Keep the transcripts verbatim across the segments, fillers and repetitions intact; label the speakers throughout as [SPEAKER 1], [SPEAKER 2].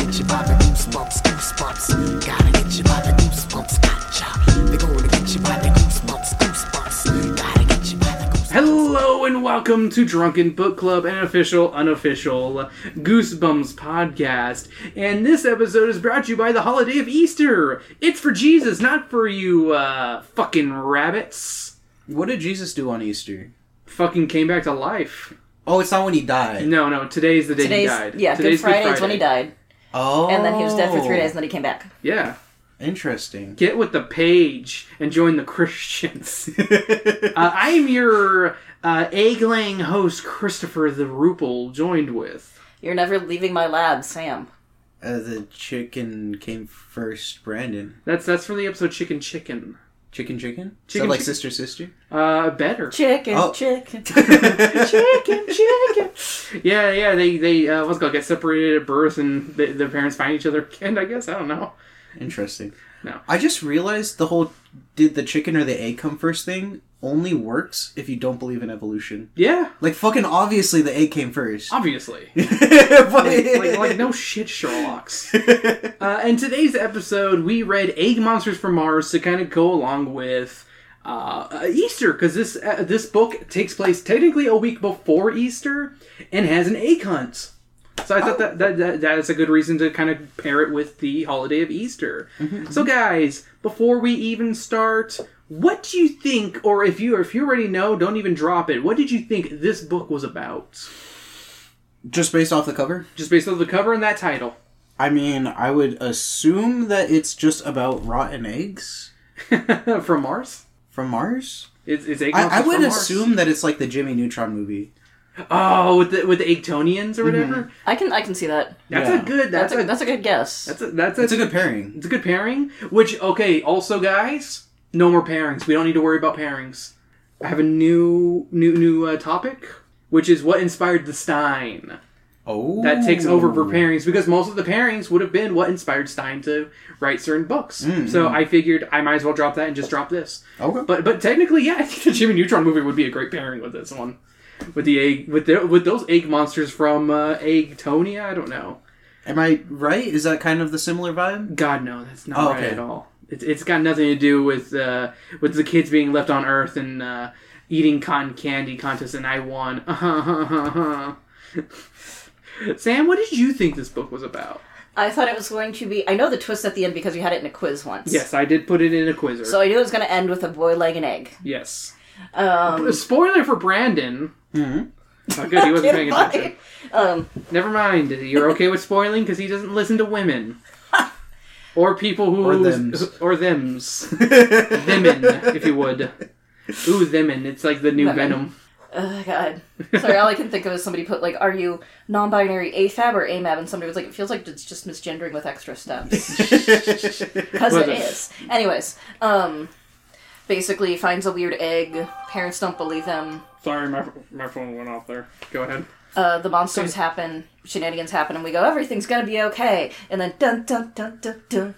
[SPEAKER 1] get you by the goosebumps, goosebumps. Gotta get you by the goosebumps, gotcha. They're gonna get you by the goosebumps, goosebumps. Gotta get you by the goosebumps.
[SPEAKER 2] Hello and welcome to Drunken Book Club, an official, unofficial Goosebumps podcast. And this episode is brought to you by the holiday of Easter. It's for Jesus, not for you, uh, fucking rabbits.
[SPEAKER 3] What did Jesus do on Easter?
[SPEAKER 2] Fucking came back to life.
[SPEAKER 3] Oh, it's not when he died.
[SPEAKER 2] No, no, today's the day
[SPEAKER 4] Today's,
[SPEAKER 2] he died.
[SPEAKER 4] Yeah,
[SPEAKER 2] Today's
[SPEAKER 4] Good Friday is when he died.
[SPEAKER 3] Oh.
[SPEAKER 4] And then he was dead for three days and then he came back.
[SPEAKER 2] Yeah.
[SPEAKER 3] Interesting.
[SPEAKER 2] Get with the page and join the Christians. uh, I am your uh, egg-laying host, Christopher the Rupel, joined with...
[SPEAKER 4] You're never leaving my lab, Sam.
[SPEAKER 3] Uh, the chicken came first, Brandon.
[SPEAKER 2] That's that's from the episode Chicken Chicken.
[SPEAKER 3] Chicken chicken?
[SPEAKER 2] Chicken,
[SPEAKER 3] Is that like
[SPEAKER 2] chicken.
[SPEAKER 3] Sister Sister?
[SPEAKER 2] Uh, better.
[SPEAKER 4] Chicken,
[SPEAKER 3] Oh.
[SPEAKER 4] chicken.
[SPEAKER 2] chicken, chicken. Yeah, yeah, they, they uh, what's it called, get separated at birth and the, the parents find each other again, I guess? I don't know.
[SPEAKER 3] Interesting.
[SPEAKER 2] No.
[SPEAKER 3] I just realized the whole did the chicken or the egg come first thing only works if you don't believe in evolution.
[SPEAKER 2] Yeah,
[SPEAKER 3] Like, fucking obviously the egg came first.
[SPEAKER 2] obviously.
[SPEAKER 3] But-
[SPEAKER 2] like, like, like, no shit, Sherlocks. Uh, in today's episode, we read Egg Monsters from Mars to kind of go along with uh, uh, Easter, because this uh, this book takes place technically a week before Easter and has an egg hunt. So I thought
[SPEAKER 3] Oh.
[SPEAKER 2] that, that, that that is a good reason to kind of pair it with the holiday of Easter.
[SPEAKER 3] Mm-hmm.
[SPEAKER 2] So guys, before we even start, what do you think, or if you or if you already know, don't even drop it. What did you think this book was about?
[SPEAKER 3] Just based off the cover?
[SPEAKER 2] Just based on the cover and that title.
[SPEAKER 3] I mean, I would assume that it's just about rotten eggs
[SPEAKER 2] From Mars?
[SPEAKER 3] from Mars.
[SPEAKER 2] It's, it's egg
[SPEAKER 3] I, I
[SPEAKER 2] monsters
[SPEAKER 3] would
[SPEAKER 2] from Mars.
[SPEAKER 3] assume that it's like the Jimmy Neutron movie.
[SPEAKER 2] Oh, with the with the Eggtonians or whatever.
[SPEAKER 4] I can I can see that.
[SPEAKER 2] That's
[SPEAKER 3] Yeah.
[SPEAKER 2] a good. That's,
[SPEAKER 4] That's, a,
[SPEAKER 2] a,
[SPEAKER 4] that's a good guess.
[SPEAKER 2] that's a that's a,
[SPEAKER 3] It's a good pairing.
[SPEAKER 2] it's a good pairing. Which okay, also guys, no more pairings. We don't need to worry about pairings. I have a new new new uh, topic, which is what inspired the Stein.
[SPEAKER 3] Oh.
[SPEAKER 2] That takes over for pairings because most of the pairings would have been what inspired Stein to write certain books.
[SPEAKER 3] Mm-hmm.
[SPEAKER 2] So I figured I might as well drop that and just drop this.
[SPEAKER 3] Okay.
[SPEAKER 2] But but technically, yeah, I think the Jimmy Neutron movie would be a great pairing with this one, with the egg with the, with those egg monsters from uh, Eggtonia. I don't know.
[SPEAKER 3] Am I right? Is that kind of the similar vibe?
[SPEAKER 2] God no, that's not
[SPEAKER 3] Oh,
[SPEAKER 2] right
[SPEAKER 3] okay.
[SPEAKER 2] at all. It's it's got nothing to do with uh, with the kids being left on Earth and uh, eating cotton candy contest, and I won. Sam, what did you think this book was about?
[SPEAKER 4] I thought it was going to be... I know the twist at the end because you had it in a quiz once.
[SPEAKER 2] Yes, I did put it in a quizzer.
[SPEAKER 4] So I knew it was going to end with a boy laying an egg.
[SPEAKER 2] Yes.
[SPEAKER 4] Um,
[SPEAKER 2] A spoiler for Brandon.
[SPEAKER 3] Mm-hmm.
[SPEAKER 2] Oh, good, he wasn't paying attention.
[SPEAKER 4] um,
[SPEAKER 2] Never mind. You're okay with spoiling because he doesn't listen to women. Or people who...
[SPEAKER 3] Or thems.
[SPEAKER 2] Or thems. Themin, if you would. Ooh, themin. It's like the new
[SPEAKER 4] Themin.
[SPEAKER 2] Venom.
[SPEAKER 4] oh, God. Sorry, all I can think of is somebody put, like, are you non-binary A F A B or A M A B? And somebody was like, it feels like it's just misgendering with extra steps. Because
[SPEAKER 2] Was
[SPEAKER 4] it
[SPEAKER 2] it?
[SPEAKER 4] is. Anyways, um, basically finds a weird egg. Parents don't believe him.
[SPEAKER 2] Sorry, my my phone went off there. Go ahead.
[SPEAKER 4] Uh, the monsters happen, shenanigans happen, and we go, everything's gonna be okay. And then dun dun dun dun dun.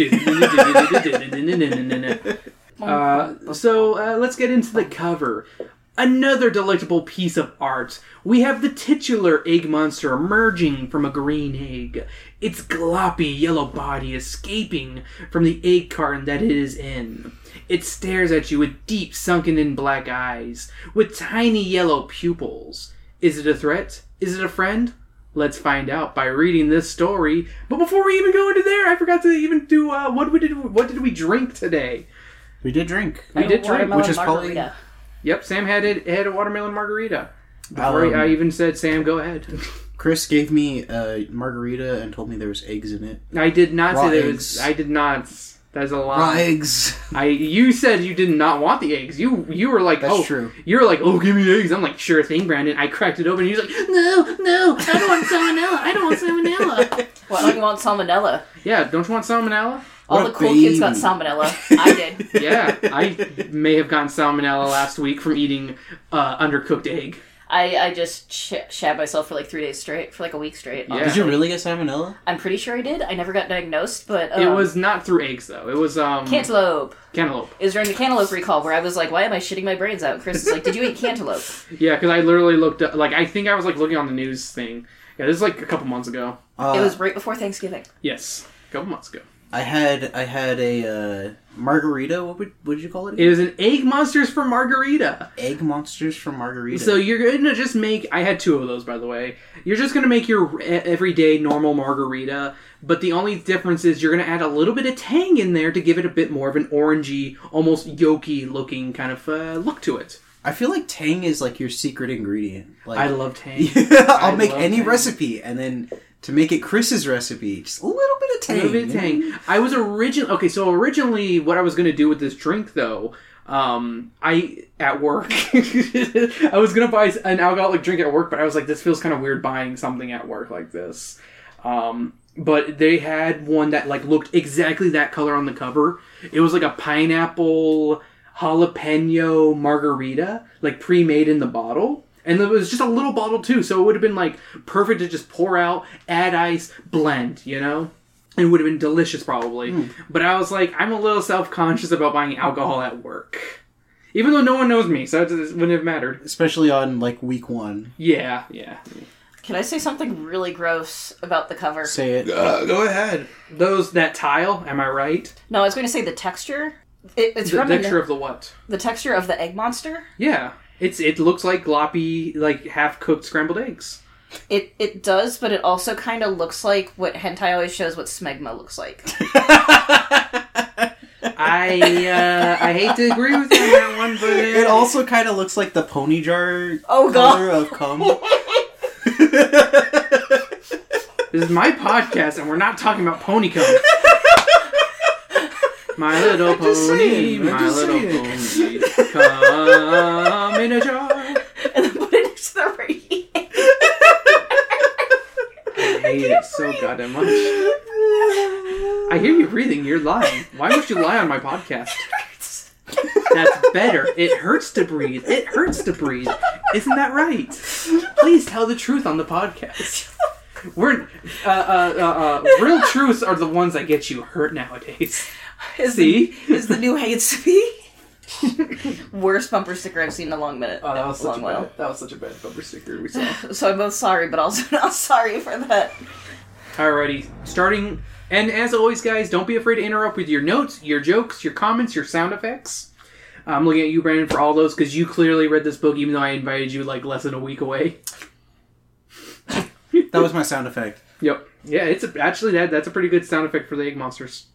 [SPEAKER 2] uh, so uh, let's get into the cover. Another delectable piece of art. We have the titular egg monster emerging from a green egg. Its gloppy yellow body escaping from the egg carton that it is in. It stares at you with deep sunken-in black eyes, with tiny yellow pupils. Is it a threat? Is it a friend? Let's find out by reading this story. But before we even go into there, I forgot to even do uh, what we did. What did we drink today?
[SPEAKER 3] We did drink.
[SPEAKER 2] We did drink,
[SPEAKER 4] Watermelon
[SPEAKER 3] which is probably-
[SPEAKER 4] margarita.
[SPEAKER 2] Yep, Sam had it had a watermelon margarita. Before
[SPEAKER 3] Um,
[SPEAKER 2] I even said, "Sam, go ahead."
[SPEAKER 3] Chris gave me a margarita and told me there was eggs in it.
[SPEAKER 2] I did not
[SPEAKER 3] Raw
[SPEAKER 2] say there
[SPEAKER 3] eggs.
[SPEAKER 2] was. I did not. That's a lie.
[SPEAKER 3] Raw eggs.
[SPEAKER 2] I you said you did not want the eggs. You you were like,
[SPEAKER 3] That's
[SPEAKER 2] oh,
[SPEAKER 3] true.
[SPEAKER 2] You were like, oh, give me eggs. I'm like, sure thing, Brandon. I cracked it open. and He's like, no, no, I don't want salmonella. I don't want salmonella.
[SPEAKER 4] Why don't you want salmonella?
[SPEAKER 2] Yeah, don't you want salmonella?
[SPEAKER 4] All
[SPEAKER 3] What
[SPEAKER 4] the
[SPEAKER 3] a
[SPEAKER 4] cool kids got
[SPEAKER 3] baby.
[SPEAKER 4] salmonella. I did.
[SPEAKER 2] Yeah, I may have gotten salmonella last week from eating uh, undercooked egg.
[SPEAKER 4] I, I just sh- shabbed myself for like three days straight, for like a week straight.
[SPEAKER 2] Yeah.
[SPEAKER 3] Did
[SPEAKER 4] honestly.
[SPEAKER 3] you really get salmonella?
[SPEAKER 4] I'm pretty sure I did. I never got diagnosed, but um,
[SPEAKER 2] It was not through eggs though. It was um
[SPEAKER 4] cantaloupe.
[SPEAKER 2] cantaloupe.
[SPEAKER 4] It was during the cantaloupe recall where I was like, why am I shitting my brains out? Chris is like, did you eat cantaloupe?
[SPEAKER 2] Yeah, because I literally looked up, like, I think I was, like, looking on the news thing, Yeah, this is like a couple months ago.
[SPEAKER 3] Uh,
[SPEAKER 4] It was right before Thanksgiving.
[SPEAKER 2] Yes, a couple months ago.
[SPEAKER 3] I had I had a uh, margarita. What would what did you call it?
[SPEAKER 2] It was an Egg Monsters for Margarita.
[SPEAKER 3] Egg monsters from margarita.
[SPEAKER 2] So you're gonna just make. I had two of those, by the way. You're just gonna make your e- everyday normal margarita, but the only difference is you're gonna add a little bit of tang in there to give it a bit more of an orangey, almost yolky looking kind of uh, look to it.
[SPEAKER 3] I feel like tang is like your secret ingredient. Like
[SPEAKER 2] I love tang.
[SPEAKER 3] I'll
[SPEAKER 2] I
[SPEAKER 3] make
[SPEAKER 2] love
[SPEAKER 3] any
[SPEAKER 2] tang.
[SPEAKER 3] recipe, and then to make it Chris's recipe, just a little bit of
[SPEAKER 2] A
[SPEAKER 3] tang.
[SPEAKER 2] little bit of tang. I was originally okay. So originally, what I was going to do with this drink, though, um, I at work, I was going to buy an alcoholic drink at work, but I was like, this feels kind of weird buying something at work like this. Um, but they had one that like looked exactly that color on the cover. It was like a pineapple jalapeno margarita, like pre-made in the bottle. And it was just a little bottle too, so it would have been like perfect to just pour out, add ice, blend, you know? And it would have been delicious probably. Mm. But I was like, I'm a little self-conscious about buying alcohol at work. Even though no one knows me, so it wouldn't have mattered.
[SPEAKER 3] Especially on like week one.
[SPEAKER 2] Yeah, yeah.
[SPEAKER 4] Can I say something really gross about the cover?
[SPEAKER 3] Say it.
[SPEAKER 2] Uh, go ahead. Those, that tile, am I right?
[SPEAKER 4] No, I was going to say the texture. It, it's
[SPEAKER 2] The
[SPEAKER 4] from
[SPEAKER 2] texture
[SPEAKER 4] the,
[SPEAKER 2] of the what?
[SPEAKER 4] the texture of the egg monster.
[SPEAKER 2] Yeah. It's It looks like gloppy, like half-cooked scrambled eggs.
[SPEAKER 4] It it does, but it also kind of looks like what hentai always shows what smegma looks like.
[SPEAKER 2] I uh, I hate to agree with you on that one, but... Uh,
[SPEAKER 3] It also kind of looks like the pony jar
[SPEAKER 4] Oh,
[SPEAKER 3] color
[SPEAKER 4] God.
[SPEAKER 3] of cum.
[SPEAKER 2] This is my podcast, and we're not talking about pony cum. My little pony,
[SPEAKER 3] saying, I'm
[SPEAKER 2] my
[SPEAKER 3] just
[SPEAKER 2] little
[SPEAKER 3] saying.
[SPEAKER 2] pony, come in a jar.
[SPEAKER 4] And then put it next to the radiator.
[SPEAKER 2] I hate it so goddamn much. I hear you breathing. You're lying. Why would you lie on my podcast? That's better. It hurts to breathe. It hurts to breathe. Isn't that right? Please tell the truth on the podcast. We're uh, uh, uh, uh, real truths are the ones that get you hurt nowadays.
[SPEAKER 4] Is
[SPEAKER 2] See?
[SPEAKER 4] the, is the new hate speech? Worst bumper sticker I've seen in a long minute.
[SPEAKER 2] Oh, that was such
[SPEAKER 4] long
[SPEAKER 2] a
[SPEAKER 4] while.
[SPEAKER 2] bad, that was such a bad bumper sticker we saw.
[SPEAKER 4] So I'm both sorry, but also not sorry for that.
[SPEAKER 2] Alrighty, starting, and as always, guys, don't be afraid to interrupt with your notes, your jokes, your comments, your sound effects. I'm looking at you, Brandon, for all those because you clearly read this book, even though I invited you like less than a week away.
[SPEAKER 3] That was my sound effect.
[SPEAKER 2] Yep. Yeah, it's a, actually that that's a pretty good sound effect for the egg monsters.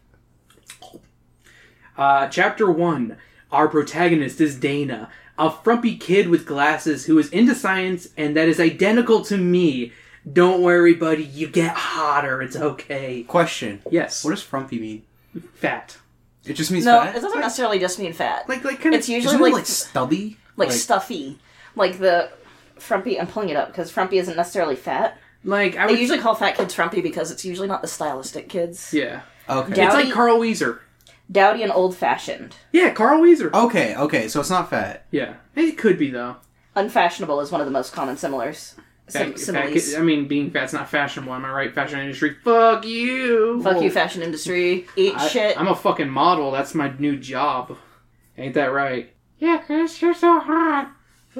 [SPEAKER 2] Uh, chapter one. Our protagonist is Dana, a frumpy kid with glasses who is into science and that is identical to me. Don't worry, buddy. You get hotter. It's okay.
[SPEAKER 3] Question.
[SPEAKER 2] Yes.
[SPEAKER 3] What does frumpy mean?
[SPEAKER 2] Fat?
[SPEAKER 3] It just means
[SPEAKER 4] No,
[SPEAKER 3] fat?
[SPEAKER 4] it doesn't necessarily just mean fat.
[SPEAKER 2] Like, like kind of.
[SPEAKER 4] It's usually
[SPEAKER 3] Isn't
[SPEAKER 4] like
[SPEAKER 3] it like stubby?
[SPEAKER 4] like stuffy, like the frumpy. I'm pulling it up because frumpy isn't necessarily fat.
[SPEAKER 2] Like I
[SPEAKER 4] They
[SPEAKER 2] would
[SPEAKER 4] usually call fat kids frumpy because it's usually not the stylistic kids.
[SPEAKER 2] Yeah.
[SPEAKER 3] Okay.
[SPEAKER 4] Yeah.
[SPEAKER 2] It's
[SPEAKER 4] Dowdy-
[SPEAKER 2] like Carl Weezer.
[SPEAKER 4] Dowdy and old-fashioned.
[SPEAKER 2] Yeah, Carl Weezer.
[SPEAKER 3] Okay, okay, so it's not fat.
[SPEAKER 2] Yeah, it could be though.
[SPEAKER 4] Unfashionable is one of the most common similars. Sim-
[SPEAKER 2] Fat, fat,
[SPEAKER 4] similes.
[SPEAKER 2] I mean, being fat's not fashionable. Am I right? Fashion industry. Fuck you.
[SPEAKER 4] Fuck
[SPEAKER 2] Whoa.
[SPEAKER 4] you, fashion industry. Eat
[SPEAKER 2] I,
[SPEAKER 4] shit.
[SPEAKER 2] I'm a fucking model. That's my new job. Ain't that right? Yeah, Chris, you're so hot.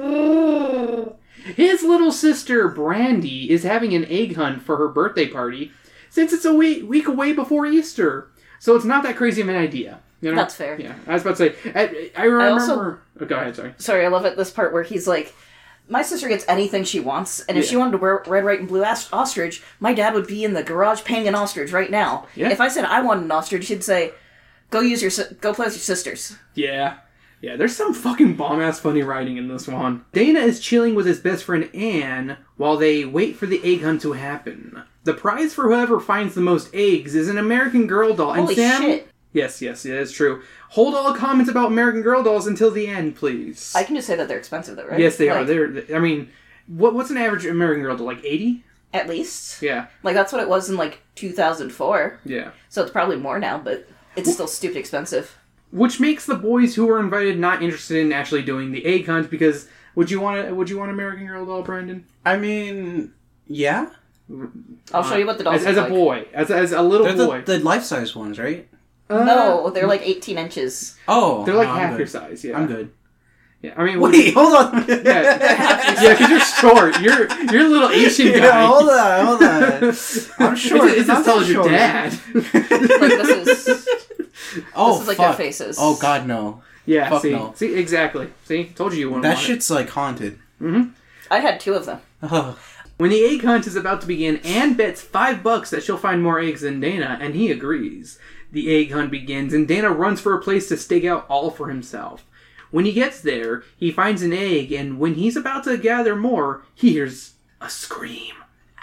[SPEAKER 2] His little sister, Brandy, is having an egg hunt for her birthday party since it's a week, week away before Easter. So it's not that crazy of an idea. You know?
[SPEAKER 4] That's fair.
[SPEAKER 2] Yeah, I was about to say. I, I remember...
[SPEAKER 4] I also-
[SPEAKER 2] oh, go ahead, sorry.
[SPEAKER 4] Sorry, I love it. This part where he's like, my sister gets anything she wants, and if
[SPEAKER 2] Yeah.
[SPEAKER 4] she wanted to wear red, white, and blue ast- ostrich, my dad would be in the garage paying an ostrich right now.
[SPEAKER 2] Yeah.
[SPEAKER 4] If I said I wanted an ostrich, he'd say, go use your si- go play with your sisters.
[SPEAKER 2] Yeah. Yeah, there's some fucking bomb-ass funny writing in this one. Dana is chilling with his best friend Anne while they wait for the egg hunt to happen. The prize for whoever finds the most eggs is an American Girl doll.
[SPEAKER 4] Holy
[SPEAKER 2] and Sam...
[SPEAKER 4] shit.
[SPEAKER 2] Yes, yes, yeah, it's true. Hold all comments about American Girl dolls until the end, please.
[SPEAKER 4] I can just say that they're expensive, though, right?
[SPEAKER 2] Yes, they are.
[SPEAKER 4] Like,
[SPEAKER 2] They're. I mean, what what's an average American Girl doll? Like eighty?
[SPEAKER 4] At least.
[SPEAKER 2] Yeah,
[SPEAKER 4] Like, that's what it was in, like, two thousand four.
[SPEAKER 2] yeah.
[SPEAKER 4] So it's probably more now, but it's still stupid expensive.
[SPEAKER 2] Which makes the boys who were invited not interested in actually doing the egg hunt because would you want to? Would you want an American Girl doll, Brandon?
[SPEAKER 3] I mean, yeah.
[SPEAKER 4] I'll show you what the dolls
[SPEAKER 2] As, as a
[SPEAKER 4] look like.
[SPEAKER 2] boy, as as a little
[SPEAKER 3] They're
[SPEAKER 2] boy.
[SPEAKER 3] the, the life-size ones, right?
[SPEAKER 2] Uh,
[SPEAKER 4] No, they're like eighteen inches.
[SPEAKER 3] Oh.
[SPEAKER 2] They're like
[SPEAKER 3] no, I'm
[SPEAKER 2] half
[SPEAKER 3] good.
[SPEAKER 2] your size. Yeah,
[SPEAKER 3] I'm good.
[SPEAKER 2] Yeah, I mean,
[SPEAKER 3] Wait, hold on.
[SPEAKER 2] yeah, yeah, because you're short. You're you're a little Asian guy.
[SPEAKER 3] Yeah, hold on, hold on. I'm short.
[SPEAKER 2] It's, it's
[SPEAKER 3] I'm
[SPEAKER 2] as tall
[SPEAKER 3] not
[SPEAKER 2] as your
[SPEAKER 3] short.
[SPEAKER 2] dad.
[SPEAKER 4] Like, this is...
[SPEAKER 3] Oh,
[SPEAKER 4] This is like
[SPEAKER 3] fuck.
[SPEAKER 4] their faces.
[SPEAKER 3] Oh, God, no.
[SPEAKER 2] Yeah,
[SPEAKER 3] Fuck
[SPEAKER 2] see,
[SPEAKER 3] no.
[SPEAKER 2] see, exactly. See, told you you wouldn't
[SPEAKER 3] That
[SPEAKER 2] want
[SPEAKER 3] shit's, like, haunted.
[SPEAKER 2] it. Mm-hmm.
[SPEAKER 4] I had two of them.
[SPEAKER 3] Oh.
[SPEAKER 2] When the egg hunt is about to begin, Anne bets five bucks that she'll find more eggs than Dana, and he agrees. The egg hunt begins, and Dana runs for a place to stake out all for himself. When he gets there, he finds an egg, and when he's about to gather more, he hears a scream.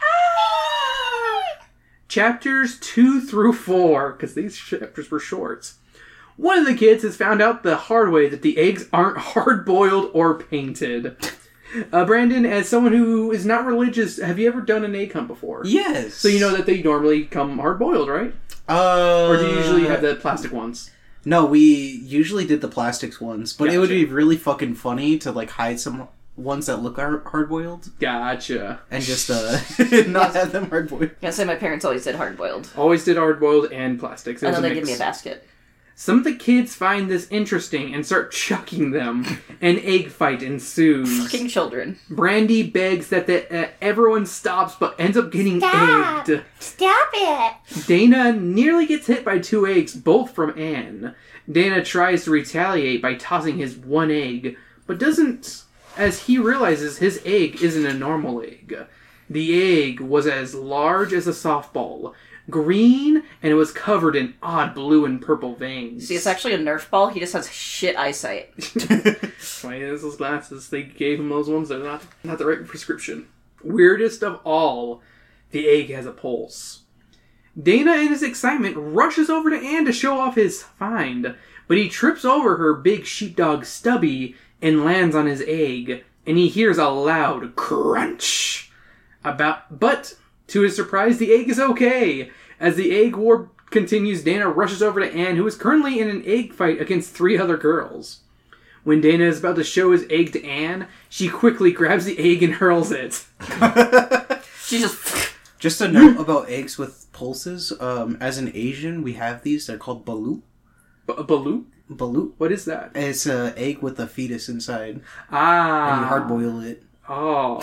[SPEAKER 2] Ah! Chapters two through four, because these chapters were shorts. One of the kids has found out the hard way that the eggs aren't hard-boiled or painted. Uh, Brandon, as someone who is not religious, have you ever done an egg hunt before?
[SPEAKER 3] Yes.
[SPEAKER 2] So you know that they normally come hard-boiled, right?
[SPEAKER 3] Uh,
[SPEAKER 2] Or do you usually have the plastic ones?
[SPEAKER 3] No, we usually did the plastics ones, but it would
[SPEAKER 2] Gotcha.
[SPEAKER 3] be really fucking funny to, like, hide some ones that look hard- hard-boiled
[SPEAKER 2] Gotcha.
[SPEAKER 3] and just, uh, not have them hard-boiled.
[SPEAKER 4] I gotta say, my parents always did hard-boiled.
[SPEAKER 2] Always did hard-boiled and plastics. It
[SPEAKER 4] And
[SPEAKER 2] was
[SPEAKER 4] then
[SPEAKER 2] a
[SPEAKER 4] they give
[SPEAKER 2] mix.
[SPEAKER 4] me a basket.
[SPEAKER 2] Some of the kids find this interesting and start chucking them. An egg fight ensues.
[SPEAKER 4] Fucking children.
[SPEAKER 2] Brandy begs that the, uh, everyone stops, but ends up getting
[SPEAKER 5] Stop.
[SPEAKER 2] egged.
[SPEAKER 5] Stop it!
[SPEAKER 2] Dana nearly gets hit by two eggs, both from Anne. Dana tries to retaliate by tossing his one egg, but doesn't, as he realizes his egg isn't a normal egg. The egg was as large as a softball, green, and it was covered in odd blue and purple veins.
[SPEAKER 4] See, it's actually a Nerf ball. He just has shit eyesight.
[SPEAKER 2] That's why he has those glasses. They gave him those ones that are not, not the right prescription. Weirdest of all, the egg has a pulse. Dana, in his excitement, rushes over to Anne to show off his find, but he trips over her big sheepdog Stubby and lands on his egg, and he hears a loud crunch. About, but to his surprise, the egg is okay. As the egg war continues, Dana rushes over to Anne, who is currently in an egg fight against three other girls. When Dana is about to show his egg to Anne, she quickly grabs the egg and hurls it.
[SPEAKER 4] She just...
[SPEAKER 3] Just a note about eggs with pulses. Um, as an Asian, we have these. They're called balut.
[SPEAKER 2] B- a balut?
[SPEAKER 3] Balut.
[SPEAKER 2] What is that?
[SPEAKER 3] It's an egg with a fetus inside.
[SPEAKER 2] Ah.
[SPEAKER 3] And you hard boil it.
[SPEAKER 2] Oh.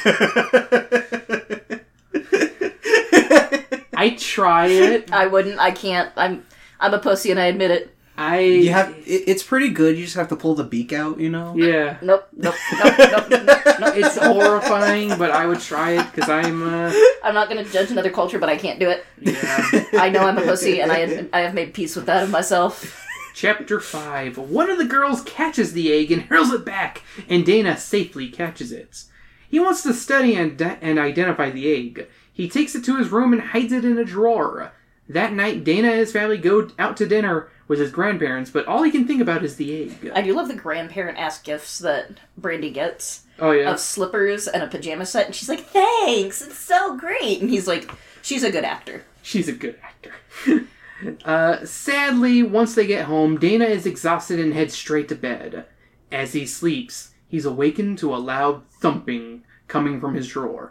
[SPEAKER 2] I try it.
[SPEAKER 4] I wouldn't. I can't. I'm I'm a pussy and I admit it.
[SPEAKER 2] I...
[SPEAKER 3] You have. It, it's pretty good. You just have to pull the beak out, you know?
[SPEAKER 2] Yeah.
[SPEAKER 4] Nope, nope, nope, nope, nope, nope.
[SPEAKER 2] It's horrifying, but I would try it because I'm, uh...
[SPEAKER 4] I'm not gonna judge another culture, but I can't do it.
[SPEAKER 2] Yeah.
[SPEAKER 4] I know I'm a pussy and I admit, I have made peace with that of myself.
[SPEAKER 2] Chapter five. One of the girls catches the egg and hurls it back, and Dana safely catches it. He wants to study and, and identify the egg. He takes it to his room and hides it in a drawer. That night, Dana and his family go out to dinner with his grandparents, but all he can think about is the egg.
[SPEAKER 4] I do love the grandparent-ass gifts that Brandy gets.
[SPEAKER 2] Oh, yeah?
[SPEAKER 4] Of slippers and a pajama set, and she's like, thanks, it's so great. And he's like, she's a good actor.
[SPEAKER 2] She's a good actor. uh, sadly, once they get home, Dana is exhausted and heads straight to bed. As he sleeps, he's awakened to a loud thumping coming from his drawer.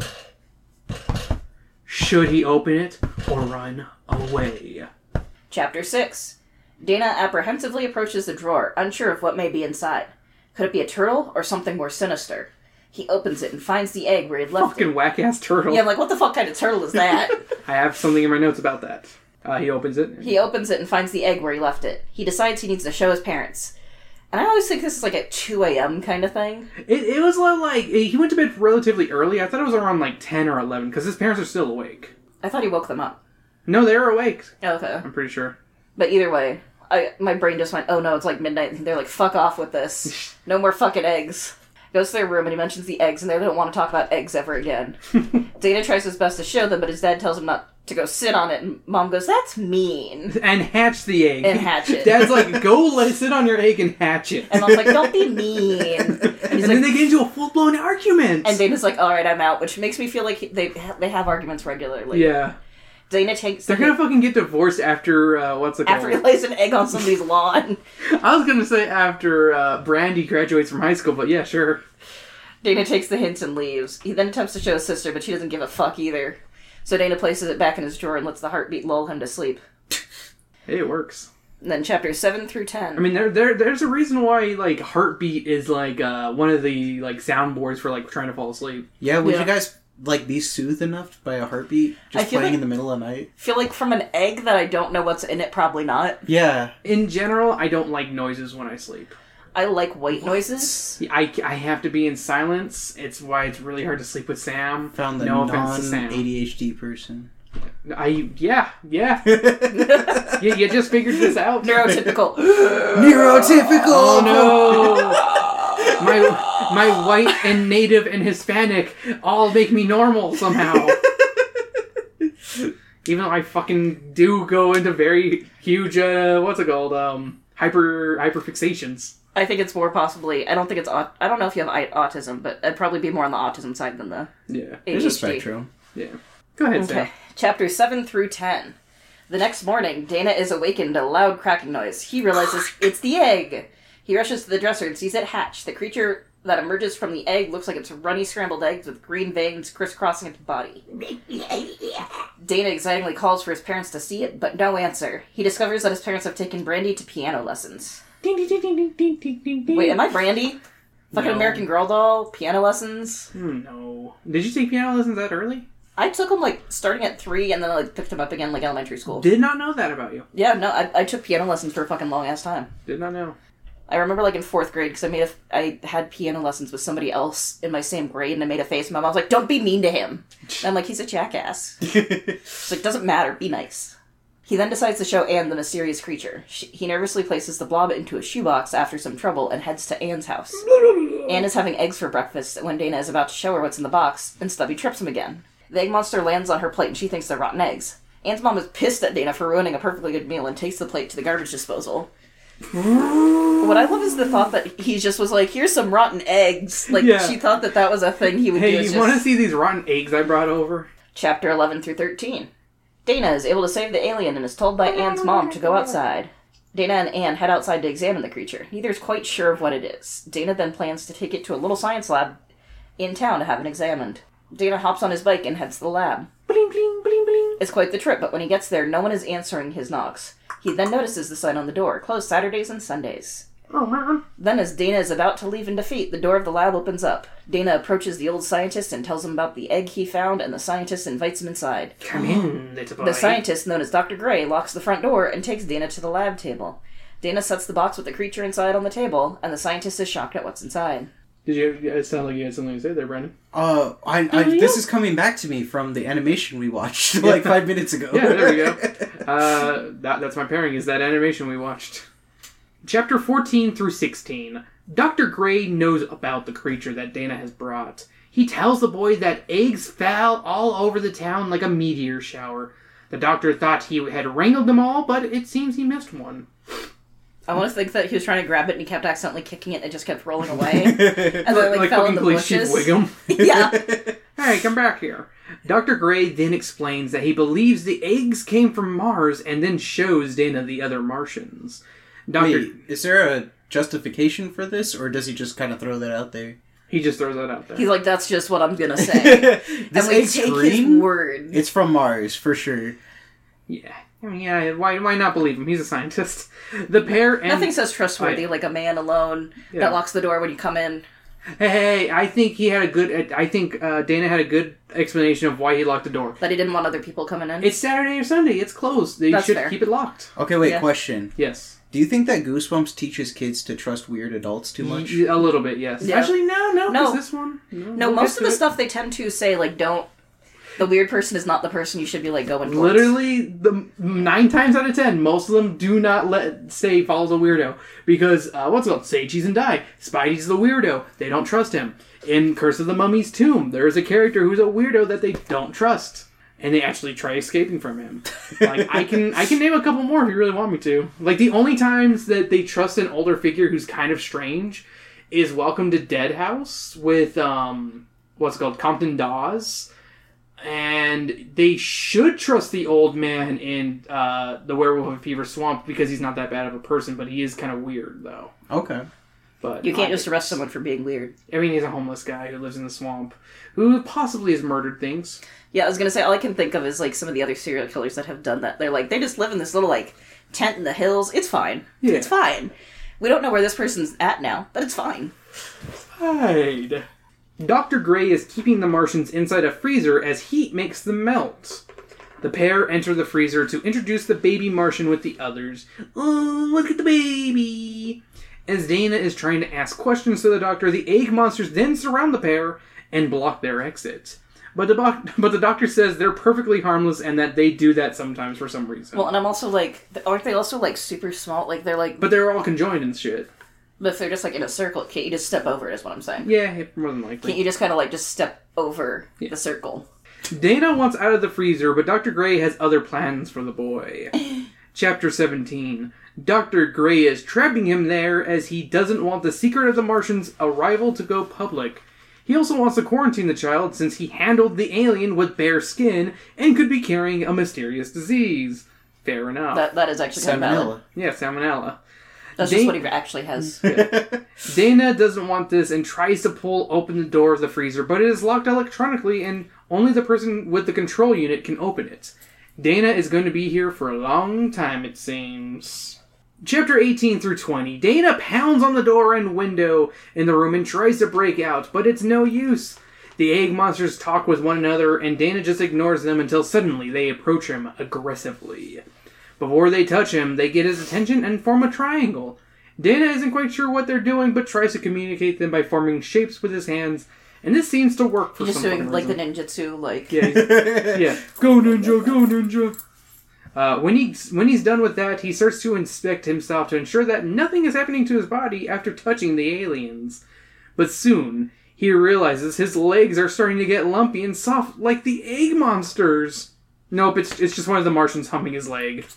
[SPEAKER 2] Should he open it or run away?
[SPEAKER 4] Chapter six. Dana apprehensively approaches the drawer, unsure of what may be inside. Could it be a turtle or something more sinister? He opens it and finds the egg where he'd left
[SPEAKER 2] Fucking
[SPEAKER 4] it.
[SPEAKER 2] whack-ass turtle.
[SPEAKER 4] Yeah, I'm like, what the fuck kind of turtle is that?
[SPEAKER 2] I have something in my notes about that. Uh, he opens it.
[SPEAKER 4] He opens it and finds the egg where he left it. He decides he needs to show his parents. And I always think this is like a two a.m. kind of thing.
[SPEAKER 2] It, it was a lot like... He went to bed relatively early. I thought it was around like ten or eleven, because his parents are still awake.
[SPEAKER 4] I thought he woke them up.
[SPEAKER 2] No, they're awake.
[SPEAKER 4] Okay.
[SPEAKER 2] I'm pretty sure.
[SPEAKER 4] But either way, I my brain just went, oh no, it's like midnight. And they're like, fuck off with this. No more fucking eggs. Goes to their room and he mentions the eggs, and they don't want to talk about eggs ever again. Dana tries his best to show them, but his dad tells him not to go sit on it, and Mom goes, that's mean.
[SPEAKER 2] And hatch the egg.
[SPEAKER 4] And hatch it.
[SPEAKER 2] Dad's like, go let sit on your egg and hatch it.
[SPEAKER 4] And Mom's like, don't be mean. And,
[SPEAKER 2] And,
[SPEAKER 4] he's
[SPEAKER 2] then
[SPEAKER 4] like,
[SPEAKER 2] they get into a full-blown argument.
[SPEAKER 4] and Dana's like, alright, I'm out, which makes me feel like they they have arguments regularly.
[SPEAKER 2] Yeah.
[SPEAKER 4] Dana takes
[SPEAKER 2] They're
[SPEAKER 4] the
[SPEAKER 2] gonna fucking get divorced after, uh, what's it called?
[SPEAKER 4] after he lays an egg on somebody's lawn.
[SPEAKER 2] I was gonna say after uh, Brandy graduates from high school, but yeah, sure.
[SPEAKER 4] Dana takes the hint and leaves. He then attempts to show his sister, but she doesn't give a fuck either. So Dana places it back in his drawer and lets the heartbeat lull him to sleep.
[SPEAKER 2] Hey, it works.
[SPEAKER 4] And then chapters seven through ten.
[SPEAKER 2] I mean, there, there, there's a reason why, like, Heartbeat is, like, uh, one of the, like, soundboards for, like, trying to fall asleep.
[SPEAKER 3] Yeah, would
[SPEAKER 4] Yeah.
[SPEAKER 3] you guys, like, be soothed enough by a heartbeat
[SPEAKER 4] I
[SPEAKER 3] just
[SPEAKER 4] feel
[SPEAKER 3] playing
[SPEAKER 4] like-
[SPEAKER 3] in the middle of the night?
[SPEAKER 4] I feel like from an egg that I don't know what's in it, probably not.
[SPEAKER 3] Yeah.
[SPEAKER 2] In general, I don't like noises when I sleep.
[SPEAKER 4] I like white noises.
[SPEAKER 2] I, I have to be in silence. It's why it's really hard to sleep with Sam.
[SPEAKER 3] Found the
[SPEAKER 2] no offense to Sam.
[SPEAKER 3] non-A D H D person.
[SPEAKER 2] I, yeah, yeah. you, you just figured this out.
[SPEAKER 4] Neurotypical.
[SPEAKER 3] Neurotypical!
[SPEAKER 2] Oh no! My my white and native and Hispanic all make me normal somehow. Even though I fucking do go into very huge, uh, what's it called? Um, hyper hyperfixations.
[SPEAKER 4] I think it's more possibly. I don't think it's. aut- I don't know if you have i- autism, but it'd probably be more on the autism side than the
[SPEAKER 2] Yeah,
[SPEAKER 4] A D H D.
[SPEAKER 3] There's a spectrum.
[SPEAKER 2] yeah. Go ahead, Sam.
[SPEAKER 4] Okay. Chapters seven through ten. The next morning, Dana is awakened to a loud cracking noise. He realizes it's the egg. He rushes to the dresser and sees it hatch. The creature that emerges from the egg looks like it's runny scrambled eggs with green veins crisscrossing its body. Dana excitingly calls for his parents to see it, but no answer. He discovers that his parents have taken Brandy to piano lessons.
[SPEAKER 2] Ding, ding, ding, ding, ding, ding, ding, ding, ding.
[SPEAKER 4] Wait, am I Brandy? Fucking
[SPEAKER 2] No.
[SPEAKER 4] American Girl doll? Piano lessons?
[SPEAKER 2] Hmm, no. Did you take piano lessons that early?
[SPEAKER 4] I took them, like, starting at three, and then I, like, picked them up again, like, elementary school.
[SPEAKER 2] Did not know that about you.
[SPEAKER 4] Yeah, no, I, I took piano lessons for a fucking long-ass time.
[SPEAKER 2] Did not know.
[SPEAKER 4] I remember, like, in fourth grade, because I made a, I had piano lessons with somebody else in my same grade, and I made a face, and my mom was like, don't be mean to him. And I'm like, he's a jackass. She's like, doesn't matter, be nice. He then decides to show Anne the mysterious creature. She, he nervously places the blob into a shoebox after some trouble and heads to Anne's house. Anne is having eggs for breakfast when Dana is about to show her what's in the box, and Stubby trips him again. The egg monster lands on her plate and she thinks they're rotten eggs. Anne's mom is pissed at Dana for ruining a perfectly good meal and takes the plate to the garbage disposal. What I love is the thought that he just was like, here's some rotten eggs. Like,
[SPEAKER 2] Yeah.
[SPEAKER 4] she thought that that was a thing he would do.
[SPEAKER 2] Hey,
[SPEAKER 4] It's
[SPEAKER 2] you want to
[SPEAKER 4] just...
[SPEAKER 2] see these rotten eggs I brought over?
[SPEAKER 4] Chapter eleven through thirteen. Dana is able to save the alien and is told by Anne's mom to go outside. Dana and Anne head outside to examine the creature. Neither is quite sure of what it is. Dana then plans to take it to a little science lab in town to have it examined. Dana hops on his bike and heads to the lab.
[SPEAKER 2] Bling, bling, bling, bling.
[SPEAKER 4] It's quite the trip, but when he gets there, no one is answering his knocks. He then notices the sign on the door, closed Saturdays and Sundays.
[SPEAKER 2] Oh, man.
[SPEAKER 4] Then, as Dana is about to leave in defeat, the door of the lab opens up. Dana approaches the old scientist and tells him about the egg he found, and the scientist invites him inside.
[SPEAKER 2] Come in, little boy.
[SPEAKER 4] The scientist, known as Doctor Gray, locks the front door and takes Dana to the lab table. Dana sets the box with the creature inside on the table, and the scientist is shocked at what's inside.
[SPEAKER 2] Did you? It sounded like you had something to say there, Brendan.
[SPEAKER 3] Uh, I, I, this is coming back to me from the animation we watched like five minutes ago.
[SPEAKER 2] Yeah, there we go. Uh, that, that's my pairing, is that animation we watched. Chapter fourteen through sixteen. Doctor Gray knows about the creature that Dana has brought. He tells the boy that eggs fell all over the town like a meteor shower. The doctor thought he had wrangled them all, but it seems he missed one.
[SPEAKER 4] I want to think that he was trying to grab it and he kept accidentally kicking it and it just kept rolling away. And then it, like, fell in the
[SPEAKER 2] fucking Chief
[SPEAKER 4] bushes.
[SPEAKER 2] Wiggum.
[SPEAKER 4] Yeah.
[SPEAKER 2] Hey, come back here. Doctor Gray then explains that he believes the eggs came from Mars and then shows Dana the other Martians. Doctor
[SPEAKER 3] Wait, is there a justification for this, or does he just kind of throw that out there?
[SPEAKER 2] He just throws that out there.
[SPEAKER 4] He's like, that's just what I'm gonna say.
[SPEAKER 3] This
[SPEAKER 4] and we
[SPEAKER 3] egg's
[SPEAKER 4] take
[SPEAKER 3] green?
[SPEAKER 4] his word.
[SPEAKER 3] It's from Mars, for sure.
[SPEAKER 2] Yeah. I mean, yeah, why, why not believe him? He's a scientist. The pair and...
[SPEAKER 4] Nothing says trustworthy,
[SPEAKER 2] I-
[SPEAKER 4] like a man alone
[SPEAKER 2] Yeah.
[SPEAKER 4] that locks the door when you come in.
[SPEAKER 2] Hey, hey, I think he had a good... I think uh, Dana had a good explanation of why he locked the door.
[SPEAKER 4] That he didn't want other people coming in.
[SPEAKER 2] It's Saturday or Sunday. It's closed. They
[SPEAKER 4] That's
[SPEAKER 2] should
[SPEAKER 4] fair.
[SPEAKER 2] keep it locked.
[SPEAKER 3] Okay, wait,
[SPEAKER 4] Yeah.
[SPEAKER 3] question.
[SPEAKER 2] Yes.
[SPEAKER 3] Do you think that Goosebumps teaches kids to trust weird adults too much?
[SPEAKER 2] Y- A little bit, yes.
[SPEAKER 4] Yeah.
[SPEAKER 2] Actually, no, no,
[SPEAKER 4] No.
[SPEAKER 2] because this one... No,
[SPEAKER 4] no,
[SPEAKER 2] we'll
[SPEAKER 4] most
[SPEAKER 2] get
[SPEAKER 4] of
[SPEAKER 2] to
[SPEAKER 4] the
[SPEAKER 2] it.
[SPEAKER 4] stuff they tend to say, like, don't... The weird person is not the person you should be, like, going towards.
[SPEAKER 2] Literally, the nine times out of ten, most of them do not let say follows a weirdo because uh, what's it called? Say cheese and die. Spidey's the weirdo. They don't trust him. In Curse of the Mummy's Tomb, there is a character who's a weirdo that they don't trust, and they actually try escaping from him. Like I can, I can name a couple more if you really want me to. Like the only times that they trust an older figure who's kind of strange is Welcome to Dead House with um, what's it called Compton Dawes. And they should trust the old man in uh, the Werewolf of Fever Swamp because he's not that bad of a person, but he is kind of weird, though.
[SPEAKER 3] Okay.
[SPEAKER 2] But
[SPEAKER 4] You can't
[SPEAKER 2] I-
[SPEAKER 4] just arrest someone for being weird.
[SPEAKER 2] I mean, he's a homeless guy who lives in the swamp, who possibly has murdered things.
[SPEAKER 4] Yeah, I was gonna say, all I can think of is, like, some of the other serial killers that have done that. They're like, they just live in this little, like, tent in the hills. It's fine.
[SPEAKER 2] Yeah.
[SPEAKER 4] It's fine. We don't know where this person's at now, but it's fine.
[SPEAKER 2] Hide. Doctor Gray is keeping the Martians inside a freezer as heat makes them melt. The pair enter the freezer to introduce the baby Martian with the others. Oh, look at the baby! As Dana is trying to ask questions to the doctor, the egg monsters then surround the pair and block their exit. But the, bo- but the doctor says they're perfectly harmless and that they do that sometimes for some reason.
[SPEAKER 4] Well, and I'm also like, aren't they also, like, super small? Like, they're like,
[SPEAKER 2] But they're all conjoined and shit.
[SPEAKER 4] but if they're just, like, in a circle, can't you just step over it, is what I'm saying?
[SPEAKER 2] Yeah, more than likely.
[SPEAKER 4] Can't you just kind of, like, just step over
[SPEAKER 2] Yeah.
[SPEAKER 4] the circle?
[SPEAKER 2] Dana wants out of the freezer, but Doctor Gray has other plans for the boy. Chapter seventeen. Doctor Gray is trapping him there as he doesn't want the secret of the Martians' arrival to go public. He also wants to quarantine the child since he handled the alien with bare skin and could be carrying a mysterious disease. Fair enough.
[SPEAKER 4] That That is actually kind of valid.
[SPEAKER 3] Salmonella.
[SPEAKER 2] yeah, salmonella.
[SPEAKER 4] That's
[SPEAKER 2] They-
[SPEAKER 4] just what he actually has.
[SPEAKER 2] Dana doesn't want this and tries to pull open the door of the freezer, but it is locked electronically and only the person with the control unit can open it. Dana is going to be here for a long time, it seems. Chapter eighteen through twenty. Dana pounds on the door and window in the room and tries to break out, but it's no use. The egg monsters talk with one another, and Dana just ignores them until suddenly they approach him aggressively. Before they touch him, they get his attention and form a triangle. Dana isn't quite sure what they're doing, but tries to communicate them by forming shapes with his hands, and this seems to work for
[SPEAKER 4] He's
[SPEAKER 2] some
[SPEAKER 4] just doing,
[SPEAKER 2] fucking
[SPEAKER 4] like, the
[SPEAKER 2] reason.
[SPEAKER 4] ninjutsu, like...
[SPEAKER 2] Yeah, he's- yeah. Go ninja, go ninja. Uh, when he when he's done with that, he starts to inspect himself to ensure that nothing is happening to his body after touching the aliens. But soon, he realizes his legs are starting to get lumpy and soft like the egg monsters. Nope, it's it's just one of the Martians humping his leg.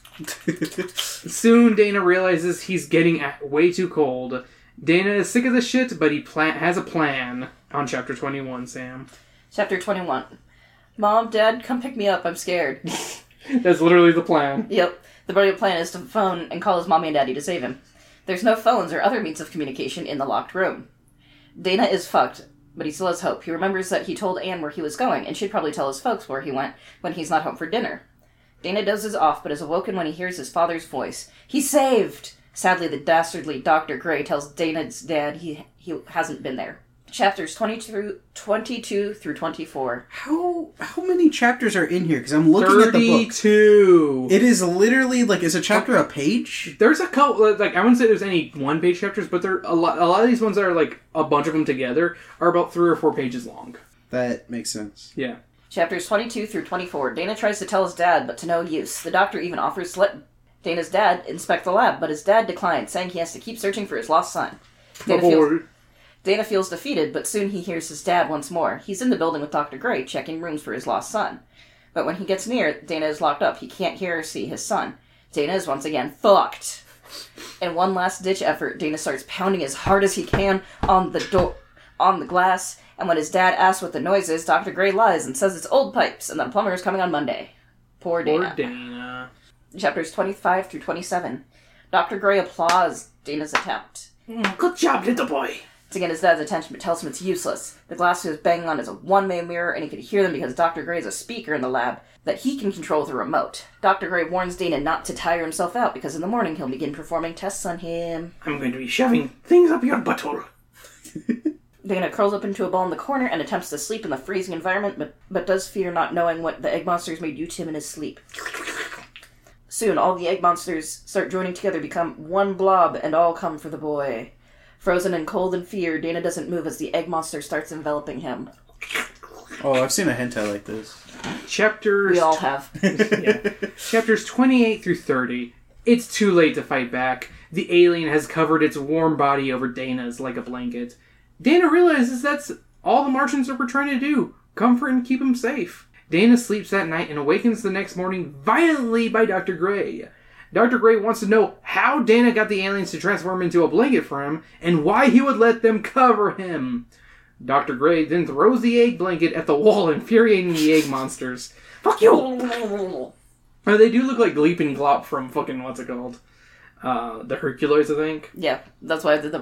[SPEAKER 2] Soon, Dana realizes he's getting a- way too cold. Dana is sick of the shit, but he plan- has a plan. On chapter twenty-one, Sam.
[SPEAKER 4] Chapter twenty-one. Mom, Dad, come pick me up. I'm scared.
[SPEAKER 2] That's literally the plan.
[SPEAKER 4] Yep. The brilliant plan is to phone and call his mommy and daddy to save him. There's no phones or other means of communication in the locked room. Dana is fucked, but he still has hope. He remembers that he told Anne where he was going, and she'd probably tell his folks where he went when he's not home for dinner. Dana dozes off, but is awoken when he hears his father's voice. He's saved! Sadly, the dastardly Doctor Gray tells Dana's dad he he hasn't been there. Chapters twenty-two, twenty-two through twenty-four.
[SPEAKER 3] How how many chapters are in here? Because I'm looking at the book.
[SPEAKER 2] thirty-two.
[SPEAKER 3] It is literally like, is a chapter a page?
[SPEAKER 2] There's a couple, like, I wouldn't say there's any one-page chapters, but there a lot, a lot of these ones that are, like, a bunch of them together are about three or four pages long.
[SPEAKER 3] That makes sense.
[SPEAKER 2] Yeah.
[SPEAKER 4] Chapters twenty-two through twenty-four. Dana tries to tell his dad, but to no use. The doctor even offers to let Dana's dad inspect the lab, but his dad declines, saying he has to keep searching for his lost son. Dana feels, Dana feels defeated, but soon he hears his dad once more. He's in the building with Doctor Gray, checking rooms for his lost son. But when he gets near, Dana is locked up. He can't hear or see his son. Dana is once again fucked. In one last-ditch effort, Dana starts pounding as hard as he can on the door, on the glass, and when his dad asks what the noise is, Doctor Gray lies and says it's old pipes, and that a plumber is coming on Monday. Poor Dana.
[SPEAKER 2] Poor Dana.
[SPEAKER 4] Chapters twenty-five through twenty-seven. Doctor Gray applauds Dana's attempt
[SPEAKER 2] Good job, little boy.
[SPEAKER 4] to get his dad's attention, but tells him it's useless. The glass he was banging on is a one-way mirror, and he can hear them because Doctor Gray is a speaker in the lab that he can control with a remote. Doctor Gray warns Dana not to tire himself out, because in the morning he'll begin performing tests on him.
[SPEAKER 2] I'm going to be shoving things up your butthole.
[SPEAKER 4] Dana curls up into a ball in the corner and attempts to sleep in the freezing environment, but, but does fear not knowing what the egg monsters may do to him in his sleep. Soon, all the egg monsters start joining together, become one blob, and all come for the boy. Frozen and cold in fear, Dana doesn't move as the egg monster starts enveloping him.
[SPEAKER 3] Oh, I've seen a hentai like this.
[SPEAKER 2] Chapters...
[SPEAKER 4] We all have.
[SPEAKER 2] yeah. Chapters twenty-eight through thirty. It's too late to fight back. The alien has covered its warm body over Dana's like a blanket. Dana realizes that's all the Martians are trying to do. Comfort and keep him safe. Dana sleeps that night and awakens the next morning violently by Doctor Gray. Doctor Gray wants to know how Dana got the aliens to transform into a blanket for him, and why he would let them cover him. Doctor Gray then throws the egg blanket at the wall, infuriating the egg monsters. Fuck you! Oh, they do look like Gleep and Glop from fucking what's it called? uh, the Hercules, I think.
[SPEAKER 4] Yeah, that's why I did the...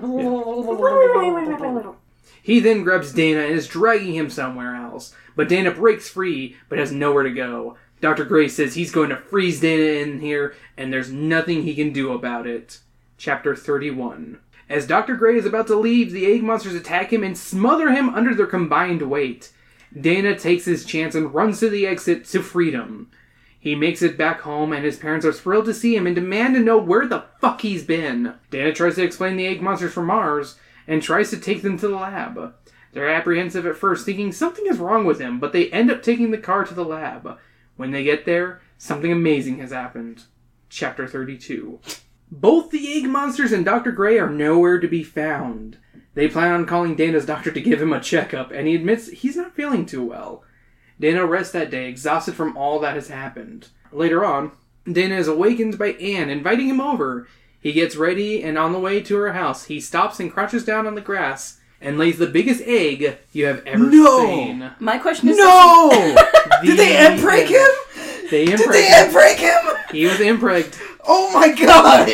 [SPEAKER 2] He then grabs Dana and is dragging him somewhere else. But Dana breaks free, but has nowhere to go. Doctor Gray says he's going to freeze Dana in here, and there's nothing he can do about it. Chapter thirty-one. As Doctor Gray is about to leave, the egg monsters attack him and smother him under their combined weight. Dana takes his chance and runs to the exit to freedom. He makes it back home, and his parents are thrilled to see him and demand to know where the fuck he's been. Dana tries to explain the egg monsters from Mars, and tries to take them to the lab. They're apprehensive at first, thinking something is wrong with him, but they end up taking the car to the lab. When they get there, something amazing has happened. Chapter thirty-two. Both the egg monsters and Doctor Gray are nowhere to be found. They plan on calling Dana's doctor to give him a checkup, and he admits he's not feeling too well. Dana rests that day, exhausted from all that has happened. Later on, Dana is awakened by Anne, inviting him over. He gets ready, and on the way to her house, he stops and crouches down on the grass and lays the biggest egg you have ever
[SPEAKER 3] No!
[SPEAKER 2] seen.
[SPEAKER 4] My question is...
[SPEAKER 3] No!
[SPEAKER 2] The
[SPEAKER 3] Did they impreg him?
[SPEAKER 2] They
[SPEAKER 3] Did
[SPEAKER 2] impregned
[SPEAKER 3] they
[SPEAKER 2] him.
[SPEAKER 3] impreg him?
[SPEAKER 2] He was impregned.
[SPEAKER 3] Oh my god!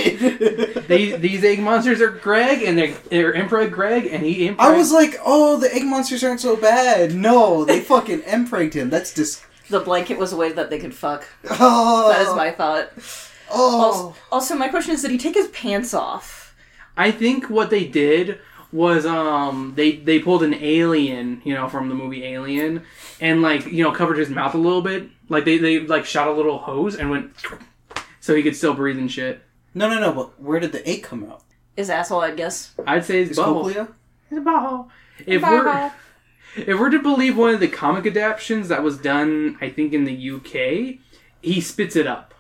[SPEAKER 2] These these egg monsters are Greg, and they're, they're impreg Greg, and he impreg.
[SPEAKER 3] I was like, oh, the egg monsters aren't so bad. No, they fucking impregned him. That's just...
[SPEAKER 4] The blanket was a way that they could fuck.
[SPEAKER 3] Oh,
[SPEAKER 4] That is my thought.
[SPEAKER 3] Oh.
[SPEAKER 4] Also, also, my question is, did he take his pants off?
[SPEAKER 2] I think what they did was um they they pulled an alien, you know, from the movie Alien, and like, you know, covered his mouth a little bit. Like they they like shot a little hose and went so he could still breathe and shit.
[SPEAKER 3] No, no, no, but where did the egg come out?
[SPEAKER 4] His asshole, I guess.
[SPEAKER 2] I'd say his
[SPEAKER 3] His
[SPEAKER 2] butthole.
[SPEAKER 3] cochlea?
[SPEAKER 2] His butthole. If we're if we're to believe one of the comic adaptations that was done, I think in the U K, he spits it up.